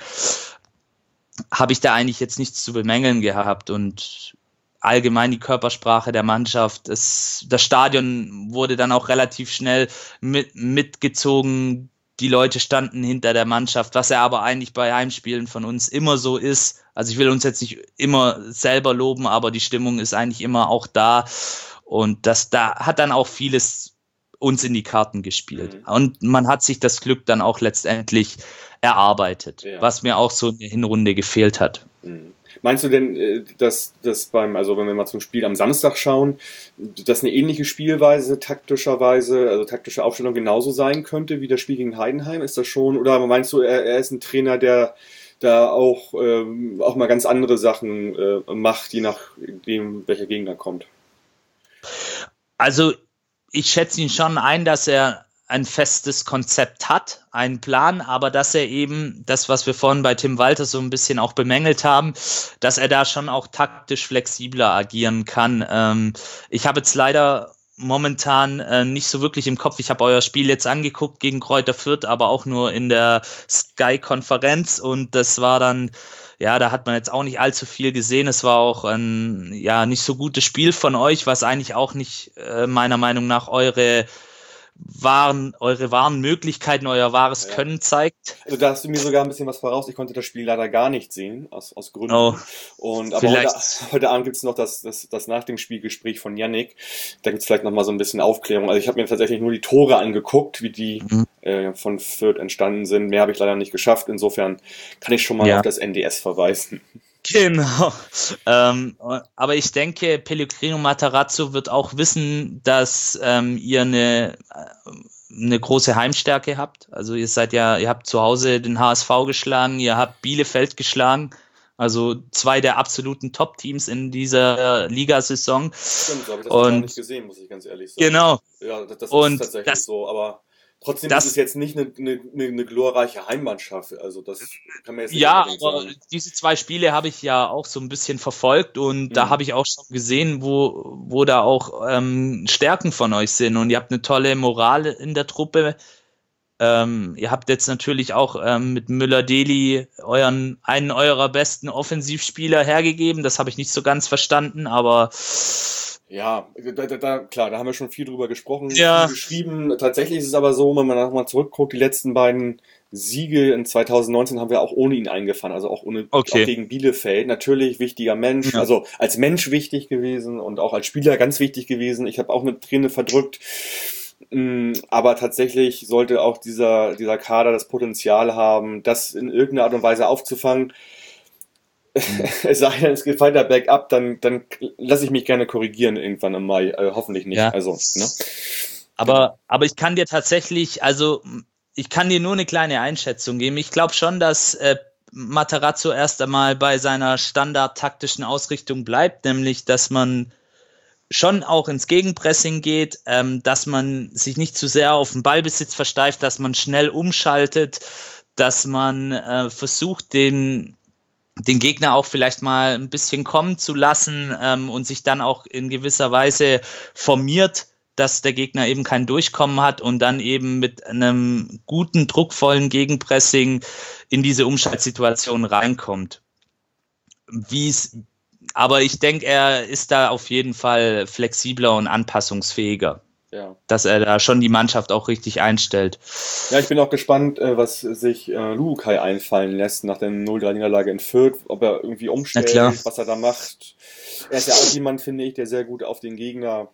Habe ich da eigentlich jetzt nichts zu bemängeln gehabt und allgemein die Körpersprache der Mannschaft. Es, das Stadion wurde dann auch relativ schnell mit, mitgezogen. Die Leute standen hinter der Mannschaft, was ja aber eigentlich bei Heimspielen von uns immer so ist. Also ich will uns jetzt nicht immer selber loben, aber die Stimmung ist eigentlich immer auch da. Und das da hat dann auch vieles uns in die Karten gespielt. Mhm. Und man hat sich das Glück dann auch letztendlich erarbeitet, ja. Was mir auch so in der Hinrunde gefehlt hat. Mhm. Meinst du denn, dass das beim, also wenn wir mal zum Spiel am Samstag schauen, dass eine ähnliche Spielweise, taktischerweise, also taktische Aufstellung genauso sein könnte wie das Spiel gegen Heidenheim? Ist das schon, oder meinst du, er, er ist ein Trainer, der da auch, ähm, auch mal ganz andere Sachen äh, macht, je nachdem, welcher Gegner kommt? Also ich schätze ihn schon ein, dass er ein festes Konzept hat, einen Plan, aber dass er eben, das, was wir vorhin bei Tim Walter so ein bisschen auch bemängelt haben, dass er da schon auch taktisch flexibler agieren kann. Ähm, ich habe jetzt leider momentan äh, nicht so wirklich im Kopf, ich habe euer Spiel jetzt angeguckt gegen Kräuter Fürth, aber auch nur in der Sky-Konferenz und das war dann, ja, da hat man jetzt auch nicht allzu viel gesehen. Es war auch ein, ja, nicht so gutes Spiel von euch, was eigentlich auch nicht äh, meiner Meinung nach eure wahren, eure wahren Möglichkeiten, euer wahres Ja. Können zeigt. Also da hast du mir sogar ein bisschen was voraus. Ich konnte das Spiel leider gar nicht sehen, aus, aus Gründen. Oh, Und aber heute, vielleicht. heute Abend gibt's noch das, das, das nach dem Spielgespräch von Yannick. Da gibt's vielleicht noch mal so ein bisschen Aufklärung. Also ich habe mir tatsächlich nur die Tore angeguckt, wie die Mhm. äh, von Fürth entstanden sind. Mehr habe ich leider nicht geschafft. Insofern kann ich schon mal Ja. auf das N D S verweisen. Genau. Ähm, aber ich denke, Pellegrino Matarazzo wird auch wissen, dass ähm, ihr eine, eine große Heimstärke habt. Also ihr seid ja, ihr habt zu Hause den H S V geschlagen, ihr habt Bielefeld geschlagen. Also zwei der absoluten Top-Teams in dieser Ligasaison. Stimmt, so habe ich das gar Und nicht gesehen, muss ich ganz ehrlich sagen. genau. Ja, das, das Und ist tatsächlich das, so, aber trotzdem das ist es jetzt nicht eine, eine, eine glorreiche Heimmannschaft. Also das kann man jetzt nicht Ja, unbedingt aber sagen. diese zwei Spiele habe ich ja auch so ein bisschen verfolgt und da Mhm. habe ich auch schon gesehen, wo, wo da auch ähm, Stärken von euch sind und ihr habt eine tolle Moral in der Truppe. Ähm, ihr habt jetzt natürlich auch ähm, mit Müller-Deli euren, einen eurer besten Offensivspieler hergegeben. Das habe ich nicht so ganz verstanden, aber Ja, da, da, da, klar, da haben wir schon viel drüber gesprochen, Ja. viel geschrieben. Tatsächlich ist es aber so, wenn man nochmal zurückguckt, die letzten beiden Siege in zwanzig neunzehn haben wir auch ohne ihn eingefahren, also auch ohne Okay. auch gegen Bielefeld. Natürlich wichtiger Mensch, Ja. also als Mensch wichtig gewesen und auch als Spieler ganz wichtig gewesen. Ich habe auch eine Träne verdrückt. Mm, Aber tatsächlich sollte auch dieser, dieser Kader das Potenzial haben, das in irgendeiner Art und Weise aufzufangen. Es sei denn, es geht weiter bergab, dann, dann lasse ich mich gerne korrigieren irgendwann im Mai. Äh, hoffentlich nicht. Ja. Also, ne? Aber, aber ich kann dir tatsächlich, also ich kann dir nur eine kleine Einschätzung geben. Ich glaube schon, dass äh, Matarazzo erst einmal bei seiner standardtaktischen Ausrichtung bleibt, nämlich dass man schon auch ins Gegenpressing geht, ähm, dass man sich nicht zu sehr auf den Ballbesitz versteift, dass man schnell umschaltet, dass man äh, versucht, den den Gegner auch vielleicht mal ein bisschen kommen zu lassen ähm, und sich dann auch in gewisser Weise formiert, dass der Gegner eben kein Durchkommen hat und dann eben mit einem guten, druckvollen Gegenpressing in diese Umschaltsituation reinkommt. Wie es, aber ich denke, er ist da auf jeden Fall flexibler und anpassungsfähiger, Ja. dass er da schon die Mannschaft auch richtig einstellt. Ja, ich bin auch gespannt, äh, was sich äh, Lukai einfallen lässt nach der null drei Niederlage in Fürth, ob er irgendwie umstellt, Na klar. was er da macht. Er ist ja auch jemand, finde ich, der sehr gut auf den Gegner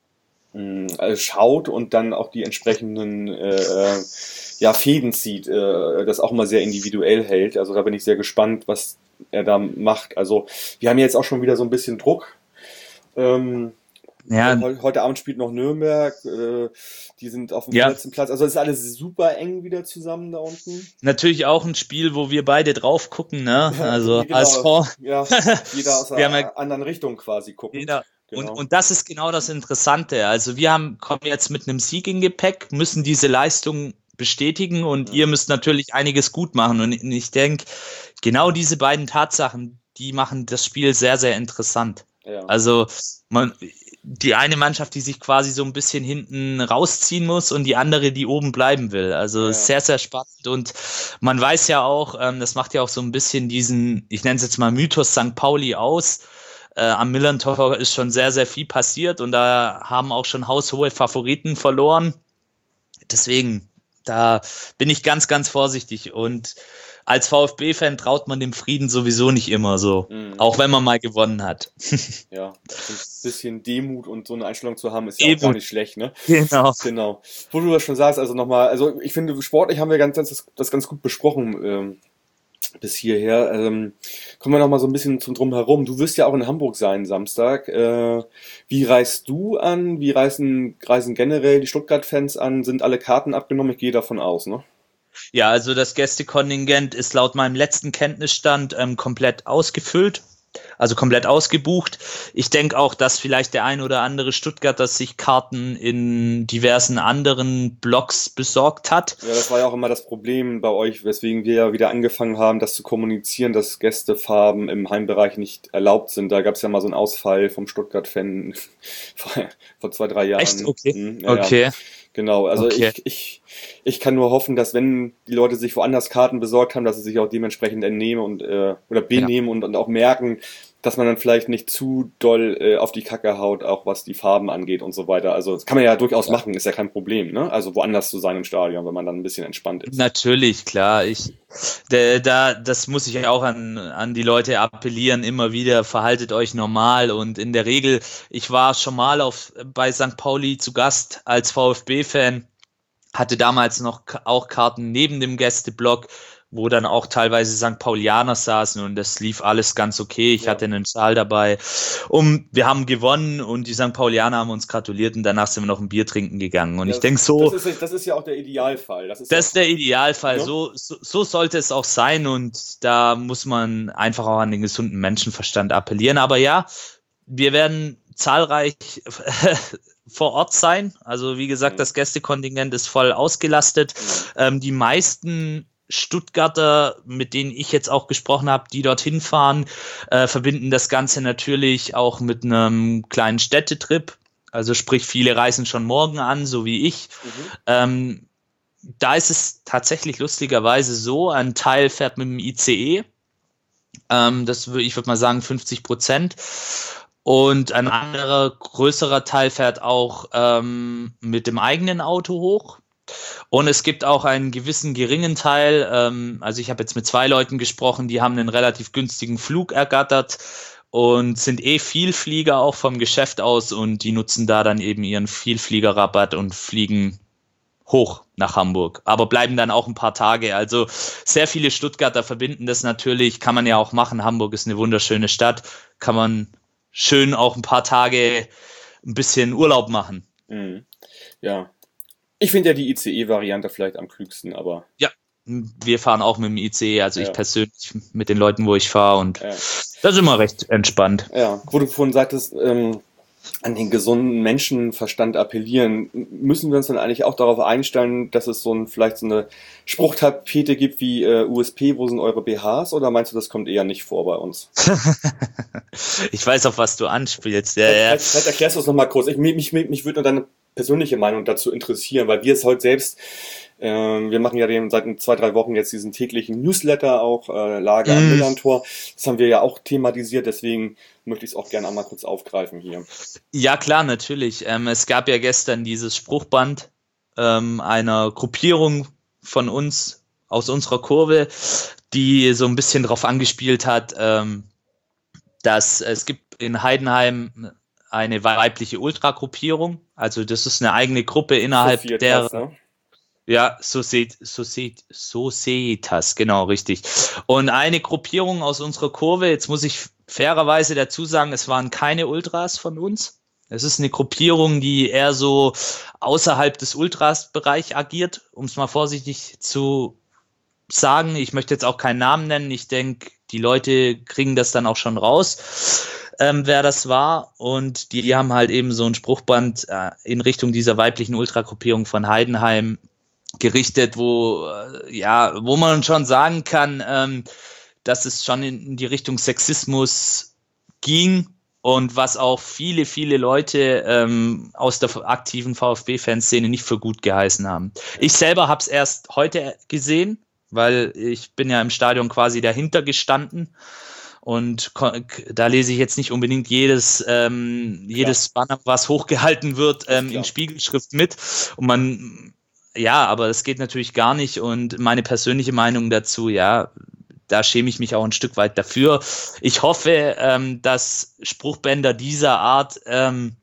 mh, schaut und dann auch die entsprechenden äh, äh, ja, Fäden zieht, äh, das auch immer sehr individuell hält. Also da bin ich sehr gespannt, was er da macht. Also wir haben jetzt auch schon wieder so ein bisschen Druck. Ähm, Ja, Heu- Heute Abend spielt noch Nürnberg, äh, die sind auf dem Ja. letzten Platz. Also es ist alles super eng wieder zusammen da unten. natürlich auch ein Spiel, wo wir beide drauf gucken, ne? Also Genau. als Vor. Ja, jeder aus Wir haben einer ja- anderen Richtung quasi gucken. Jeder. Genau. Und, und das ist genau das Interessante. Also wir haben, kommen jetzt mit einem Sieg in Gepäck, müssen diese Leistung bestätigen und Ja. ihr müsst natürlich einiges gut machen. Und ich denke, genau diese beiden Tatsachen, die machen das Spiel sehr, sehr interessant. Ja. Also man, die eine Mannschaft, die sich quasi so ein bisschen hinten rausziehen muss und die andere, die oben bleiben will. Also Ja. sehr, sehr spannend. Und man weiß ja auch, ähm, das macht ja auch so ein bisschen diesen, ich nenne es jetzt mal Mythos Sankt Pauli aus. Äh, am Millerntor ist schon sehr, sehr viel passiert und da haben auch schon haushohe Favoriten verloren. Deswegen, da bin ich ganz, ganz vorsichtig. Und als VfB-Fan traut man dem Frieden sowieso nicht immer so. Mhm. Auch wenn man mal gewonnen hat. Ja, ein bisschen Demut und so eine Einstellung zu haben, ist ja auch Demut. gar nicht schlecht, ne? Genau. Genau. Wo du das schon sagst, also nochmal, also ich finde, sportlich haben wir ganz, das, das ganz gut besprochen ähm, bis hierher. Ähm, kommen wir nochmal so ein bisschen zum Drumherum. Du wirst ja auch in Hamburg sein Samstag. Äh, wie reist du an? Wie reisen, reisen generell die Stuttgart-Fans an? Sind alle Karten abgenommen? Ich gehe davon aus, ne? Ja, also das Gästekontingent ist laut meinem letzten Kenntnisstand ähm, komplett ausgefüllt, also komplett ausgebucht. Ich denke auch, dass vielleicht der ein oder andere Stuttgarter sich Karten in diversen anderen Blogs besorgt hat. Ja, das war ja auch immer das Problem bei euch, weswegen wir ja wieder angefangen haben, das zu kommunizieren, dass Gästefarben im Heimbereich nicht erlaubt sind. Da gab es ja mal so einen Ausfall vom Stuttgart-Fan vor, vor zwei, drei Jahren. Echt? Okay. Hm, ja, ja. Okay. Genau, also Okay. ich, ich Ich kann nur hoffen, dass wenn die Leute sich woanders Karten besorgt haben, dass sie sich auch dementsprechend entnehmen und äh, oder benehmen ja. und, und auch merken, dass man dann vielleicht nicht zu doll äh, auf die Kacke haut, auch was die Farben angeht und so weiter. Also das kann man ja durchaus ja. machen, ist ja kein Problem, ne? Also woanders zu sein im Stadion, wenn man dann ein bisschen entspannt ist. Natürlich, klar. Ich, da, da, das muss ich auch an, an die Leute appellieren, immer wieder, verhaltet euch normal. Und in der Regel, ich war schon mal auf, bei Sankt Pauli zu Gast als VfB-Fan, hatte damals noch auch Karten neben dem Gästeblock, wo dann auch teilweise Sankt Paulianer saßen und das lief alles ganz okay. Ich ja. hatte einen Schal dabei. Um, wir haben gewonnen und die Sankt Paulianer haben uns gratuliert und danach sind wir noch ein Bier trinken gegangen. Und das, ich denke so... Das ist, das ist ja auch der Idealfall. Das ist, das ist ja, der Idealfall. Ja. So, so, so sollte es auch sein und da muss man einfach auch an den gesunden Menschenverstand appellieren. Aber ja, wir werden zahlreich vor Ort sein. Also wie gesagt, mhm. das Gästekontingent ist voll ausgelastet. Mhm. Ähm, die meisten Stuttgarter, mit denen ich jetzt auch gesprochen habe, die dorthin fahren, äh, verbinden das Ganze natürlich auch mit einem kleinen Städtetrip. Also sprich, viele reisen schon morgen an, so wie ich. Mhm. Ähm, da ist es tatsächlich lustigerweise so, ein Teil fährt mit dem I C E. Ähm, das würde ich würde mal sagen fünfzig Prozent. Und ein anderer, größerer Teil fährt auch ähm, mit dem eigenen Auto hoch. Und es gibt auch einen gewissen geringen Teil, ähm, also ich habe jetzt mit zwei Leuten gesprochen, die haben einen relativ günstigen Flug ergattert und sind eh Vielflieger auch vom Geschäft aus und die nutzen da dann eben ihren Vielfliegerrabatt und fliegen hoch nach Hamburg, aber bleiben dann auch ein paar Tage. Also sehr viele Stuttgarter verbinden das natürlich, kann man ja auch machen. Hamburg ist eine wunderschöne Stadt, kann man schön auch ein paar Tage ein bisschen Urlaub machen. Mhm. Ja. Ich finde ja die I C E-Variante vielleicht am klügsten, aber... Ja, wir fahren auch mit dem I C E, also ja. ich persönlich mit den Leuten, wo ich fahre und ja. das ist immer recht entspannt. Ja, wo du vorhin sagtest, ähm, an den gesunden Menschenverstand appellieren, müssen wir uns dann eigentlich auch darauf einstellen, dass es so ein vielleicht so eine Spruchtapete gibt wie äh, U S P, wo sind eure B Hs, oder meinst du, das kommt eher nicht vor bei uns? Ich weiß, auf was du anspielst. Ja, vielleicht, ja. vielleicht, vielleicht erklärst du es nochmal kurz. Ich, mich, mich, mich würde nur deine persönliche Meinung dazu interessieren, weil wir es heute selbst, äh, wir machen ja den, seit zwei, drei Wochen jetzt diesen täglichen Newsletter auch, äh, Lager am Millantor. Das haben wir ja auch thematisiert, deswegen möchte ich es auch gerne einmal kurz aufgreifen hier. Ja, klar, natürlich. Ähm, es gab ja gestern dieses Spruchband ähm, einer Gruppierung von uns, aus unserer Kurve, die so ein bisschen darauf angespielt hat, ähm, dass es gibt in Heidenheim eine weibliche Ultragruppierung, also das ist eine eigene Gruppe innerhalb so der... Das, ne? Ja, so seht, so seht, so seht das, genau, richtig. Und eine Gruppierung aus unserer Kurve, jetzt muss ich fairerweise dazu sagen, es waren keine Ultras von uns. Es ist eine Gruppierung, die eher so außerhalb des Ultras-Bereich agiert, um es mal vorsichtig zu sagen. Ich möchte jetzt auch keinen Namen nennen. Ich denke, die Leute kriegen das dann auch schon raus, ähm, wer das war. Und die, die haben halt eben so ein Spruchband äh, in Richtung dieser weiblichen Ultragruppierung von Heidenheim gerichtet, wo äh, ja, wo man schon sagen kann, ähm, dass es schon in die Richtung Sexismus ging und was auch viele, viele Leute ähm, aus der aktiven VfB-Fanszene nicht für gut geheißen haben. Ich selber habe es erst heute gesehen, weil ich bin ja im Stadion quasi dahinter gestanden und da lese ich jetzt nicht unbedingt jedes, ähm, jedes Banner, was hochgehalten wird, ähm, in Spiegelschrift mit und man, ja, aber das geht natürlich gar nicht und meine persönliche Meinung dazu, ja, da schäme ich mich auch ein Stück weit dafür. Ich hoffe, ähm, dass Spruchbänder dieser Art, ähm,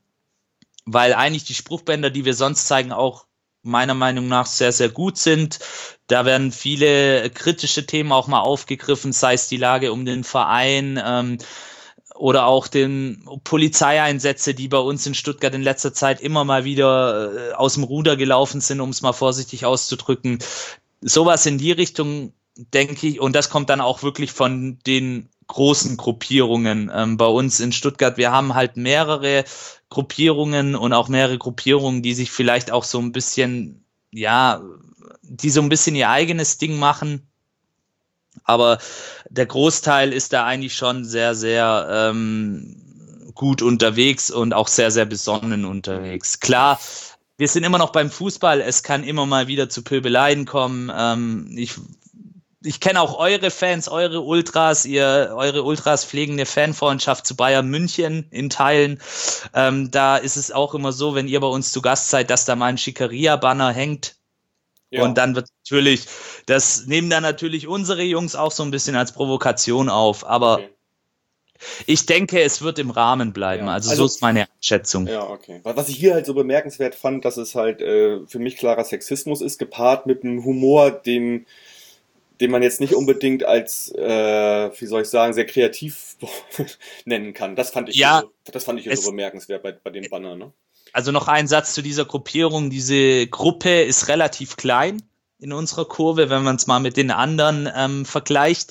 weil eigentlich die Spruchbänder, die wir sonst zeigen, auch meiner Meinung nach sehr, sehr gut sind. Da werden viele kritische Themen auch mal aufgegriffen, sei es die Lage um den Verein ähm, oder auch den Polizeieinsätze, die bei uns in Stuttgart in letzter Zeit immer mal wieder äh, aus dem Ruder gelaufen sind, um es mal vorsichtig auszudrücken. Sowas in die Richtung, denke ich, und das kommt dann auch wirklich von den großen Gruppierungen ähm, bei uns in Stuttgart. Wir haben halt mehrere Gruppierungen und auch mehrere Gruppierungen, die sich vielleicht auch so ein bisschen, ja, die so ein bisschen ihr eigenes Ding machen. Aber der Großteil ist da eigentlich schon sehr, sehr ähm, gut unterwegs und auch sehr, sehr besonnen unterwegs. Klar, wir sind immer noch beim Fußball. Es kann immer mal wieder zu Pöbeleien kommen. Ähm, ich ich kenne auch eure Fans, eure Ultras. Ihr, eure Ultras pflegen eine Fanfreundschaft zu Bayern München in Teilen. Ähm, da ist es auch immer so, wenn ihr bei uns zu Gast seid, dass da mal ein Schickeria-Banner hängt. Ja. Und dann wird natürlich, das nehmen dann natürlich unsere Jungs auch so ein bisschen als Provokation auf. Aber okay. Ich denke, es wird im Rahmen bleiben. Ja. Also, also so ist meine Einschätzung. Ja, okay. Was ich hier halt so bemerkenswert fand, dass es halt äh, für mich klarer Sexismus ist, gepaart mit einem Humor, den, den man jetzt nicht unbedingt als, äh, wie soll ich sagen, sehr kreativ nennen kann. Das fand ich ja, hier so, das fand ich hier so bemerkenswert bei, bei dem Banner. Ne? Also noch ein Satz zu dieser Gruppierung. Diese Gruppe ist relativ klein in unserer Kurve, wenn man es mal mit den anderen ähm, vergleicht.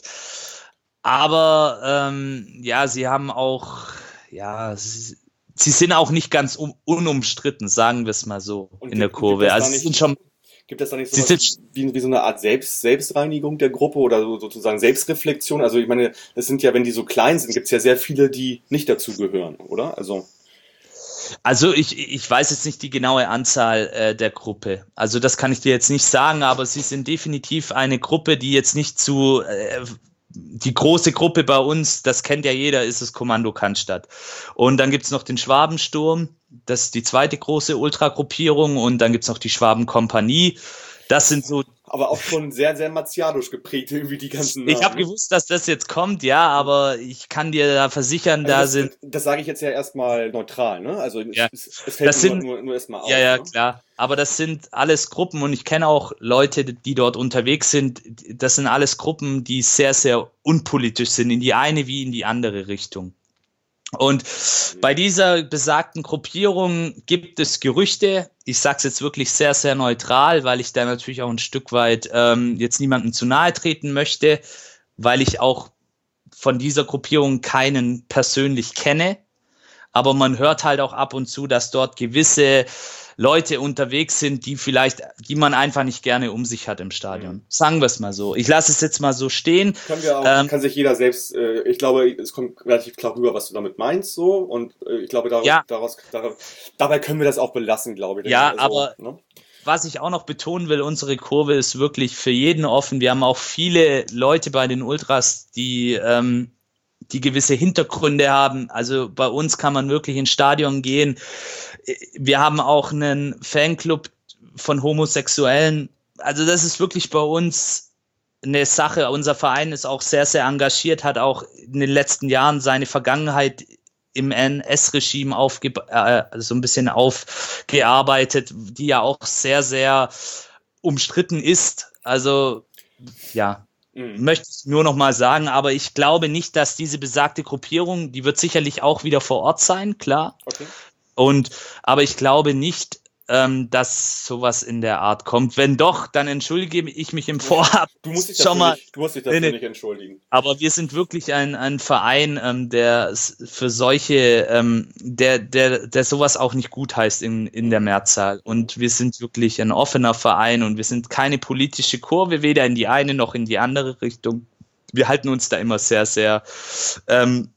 Aber ähm, ja, sie haben auch, ja, sie, sie sind auch nicht ganz um, unumstritten, sagen wir es mal so, und in gibt, der Kurve. Also nicht, sind schon, gibt es da nicht so was wie, wie so eine Art Selbst, Selbstreinigung der Gruppe oder so, sozusagen Selbstreflexion? Also ich meine, das sind ja, wenn die so klein sind, gibt es ja sehr viele, die nicht dazugehören, oder? Also Also ich, ich weiß jetzt nicht die genaue Anzahl äh, der Gruppe. Also das kann ich dir jetzt nicht sagen, aber sie sind definitiv eine Gruppe, die jetzt nicht zu... Äh, die große Gruppe bei uns, das kennt ja jeder, ist das Kommando Cannstatt. Und dann gibt's noch den Schwabensturm, das ist die zweite große Ultragruppierung, und dann gibt's noch die Schwabenkompanie. Das sind so... Aber auch schon sehr, sehr martialisch geprägt, irgendwie die ganzen Namen. Ich habe gewusst, dass das jetzt kommt, ja, aber ich kann dir da versichern, also da das, sind... Das sage ich jetzt ja erstmal neutral, ne? Also ja. es, es fällt das sind, nur, nur erstmal auf. Ja, ja, ne? klar. Aber das sind alles Gruppen, und ich kenne auch Leute, die dort unterwegs sind. Das sind alles Gruppen, die sehr, sehr unpolitisch sind, in die eine wie in die andere Richtung. Und bei dieser besagten Gruppierung gibt es Gerüchte. Ich sage es jetzt wirklich sehr, sehr neutral, weil ich da natürlich auch ein Stück weit ähm, jetzt niemandem zu nahe treten möchte, weil ich auch von dieser Gruppierung keinen persönlich kenne. Aber man hört halt auch ab und zu, dass dort gewisse Leute unterwegs sind, die vielleicht, die man einfach nicht gerne um sich hat im Stadion. Mhm. Sagen wir es mal so. Ich lasse es jetzt mal so stehen. Kann, wir auch, ähm, kann sich jeder selbst, äh, ich glaube, es kommt relativ klar rüber, was du damit meinst, so. Und äh, ich glaube, daraus, ja. daraus, daraus, dabei können wir das auch belassen, glaube ich. Ja, also, aber ne? Was ich auch noch betonen will, unsere Kurve ist wirklich für jeden offen. Wir haben auch viele Leute bei den Ultras, die ähm, die gewisse Hintergründe haben. Also bei uns kann man wirklich ins Stadion gehen. Wir haben auch einen Fanclub von Homosexuellen. Also das ist wirklich bei uns eine Sache. Unser Verein ist auch sehr, sehr engagiert, hat auch in den letzten Jahren seine Vergangenheit im N S-Regime aufge äh, so ein bisschen aufgearbeitet, die ja auch sehr, sehr umstritten ist. Also ja. Möchte ich nur noch mal sagen, aber ich glaube nicht, dass diese besagte Gruppierung, die wird sicherlich auch wieder vor Ort sein, klar. Okay. Und, aber ich glaube nicht, ähm, dass sowas in der Art kommt. Wenn doch, dann entschuldige ich mich im Vorab. Du musst dich dafür, mal, nicht, du musst dich dafür nee, nicht entschuldigen. Aber wir sind wirklich ein, ein Verein, ähm, der für solche, ähm, der, der, der sowas auch nicht gut heißt in, in der Mehrzahl. Und wir sind wirklich ein offener Verein, und wir sind keine politische Kurve, weder in die eine noch in die andere Richtung. Wir halten uns da immer sehr, sehr ähm,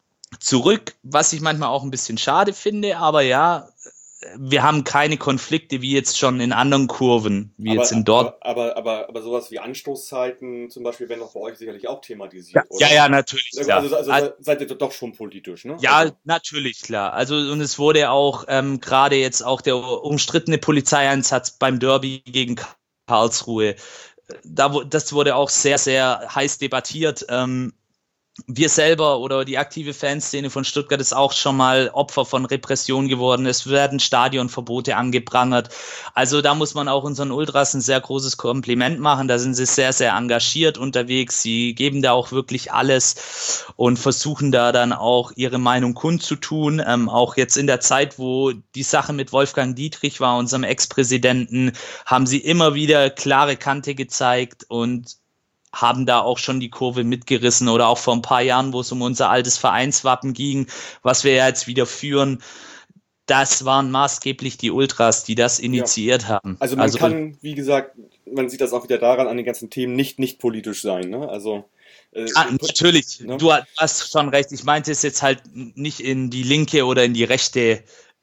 zurück, was ich manchmal auch ein bisschen schade finde, aber ja, wir haben keine Konflikte wie jetzt schon in anderen Kurven, wie aber, jetzt in Dortmund. Aber, aber, aber, aber sowas wie Anstoßzeiten zum Beispiel werden doch bei euch sicherlich auch thematisiert, ja, oder? Ja, ja, natürlich. Also, ja. also, also, also seid ihr doch schon politisch, ne? Ja, also. Natürlich, klar. Also und es wurde auch ähm, gerade jetzt auch der umstrittene Polizeieinsatz beim Derby gegen Karlsruhe, da, das wurde auch sehr, sehr heiß debattiert. Ähm, Wir selber oder die aktive Fanszene von Stuttgart ist auch schon mal Opfer von Repression geworden. Es werden Stadionverbote angeprangert. Also da muss man auch unseren Ultras ein sehr großes Kompliment machen. Da sind sie sehr, sehr engagiert unterwegs. Sie geben da auch wirklich alles und versuchen da dann auch ihre Meinung kundzutun. Ähm, auch jetzt in der Zeit, wo die Sache mit Wolfgang Dietrich war, unserem Ex-Präsidenten, haben sie immer wieder klare Kante gezeigt und haben da auch schon die Kurve mitgerissen, oder auch vor ein paar Jahren, wo es um unser altes Vereinswappen ging, was wir ja jetzt wieder führen. Das waren maßgeblich die Ultras, die das initiiert ja. haben. Also man also, kann, wie gesagt, man sieht das auch wieder daran, an den ganzen Themen nicht nicht politisch sein, ne? Also äh, ah, natürlich, ne? Du hast schon recht. Ich meinte es jetzt halt nicht in die linke oder in die rechte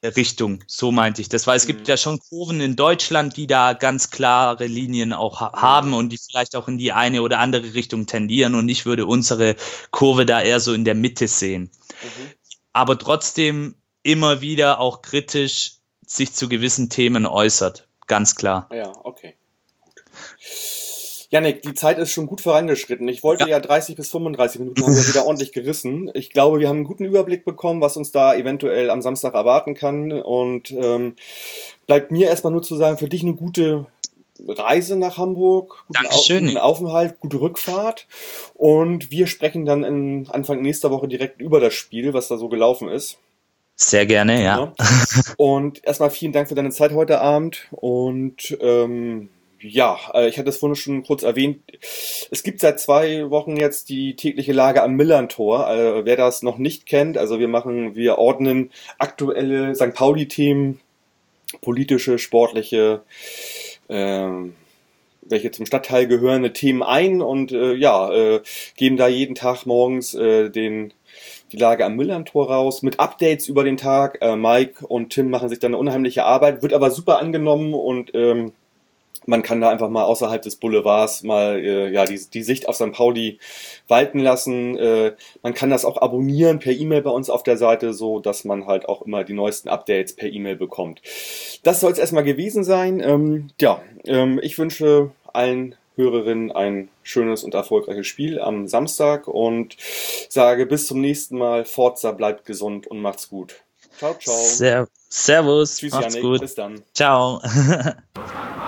Richtung, so meinte ich das, weil es mhm. gibt ja schon Kurven in Deutschland, die da ganz klare Linien auch ha- haben und die vielleicht auch in die eine oder andere Richtung tendieren und ich würde unsere Kurve da eher so in der Mitte sehen. Mhm. Aber trotzdem immer wieder auch kritisch sich zu gewissen Themen äußert, ganz klar. Ja, okay. Gut. Jannik, die Zeit ist schon gut vorangeschritten. Ich wollte ja, ja dreißig bis fünfunddreißig Minuten, haben wir wieder ordentlich gerissen. Ich glaube, wir haben einen guten Überblick bekommen, was uns da eventuell am Samstag erwarten kann. Und ähm, bleibt mir erstmal nur zu sagen, für dich eine gute Reise nach Hamburg, guten, Dankeschön. guten Aufenthalt, gute Rückfahrt. Und wir sprechen dann in Anfang nächster Woche direkt über das Spiel, was da so gelaufen ist. Sehr gerne, ja. ja. Und erstmal vielen Dank für deine Zeit heute Abend. Und ähm, ja, ich hatte es vorhin schon kurz erwähnt. Es gibt seit zwei Wochen jetzt die tägliche Lage am Millerntor. Also, wer das noch nicht kennt, also wir machen, wir ordnen aktuelle Sankt Pauli-Themen, politische, sportliche, ähm, welche zum Stadtteil gehörende Themen ein und äh, ja, äh, geben da jeden Tag morgens äh, den die Lage am Millerntor raus mit Updates über den Tag. Äh, Mike und Tim machen sich da eine unheimliche Arbeit, wird aber super angenommen und ähm, man kann da einfach mal außerhalb des Boulevards mal äh, ja die, die Sicht auf Sankt Pauli walten lassen. Äh, man kann das auch abonnieren per E-Mail bei uns auf der Seite, so dass man halt auch immer die neuesten Updates per E-Mail bekommt. Das soll es erstmal gewesen sein. Ähm, ja, ähm, ich wünsche allen Hörerinnen ein schönes und erfolgreiches Spiel am Samstag und sage bis zum nächsten Mal. Forza, bleibt gesund und macht's gut. Ciao, ciao. Ser- Servus. Tschüss, macht's Jannik. Gut. Bis dann. Ciao.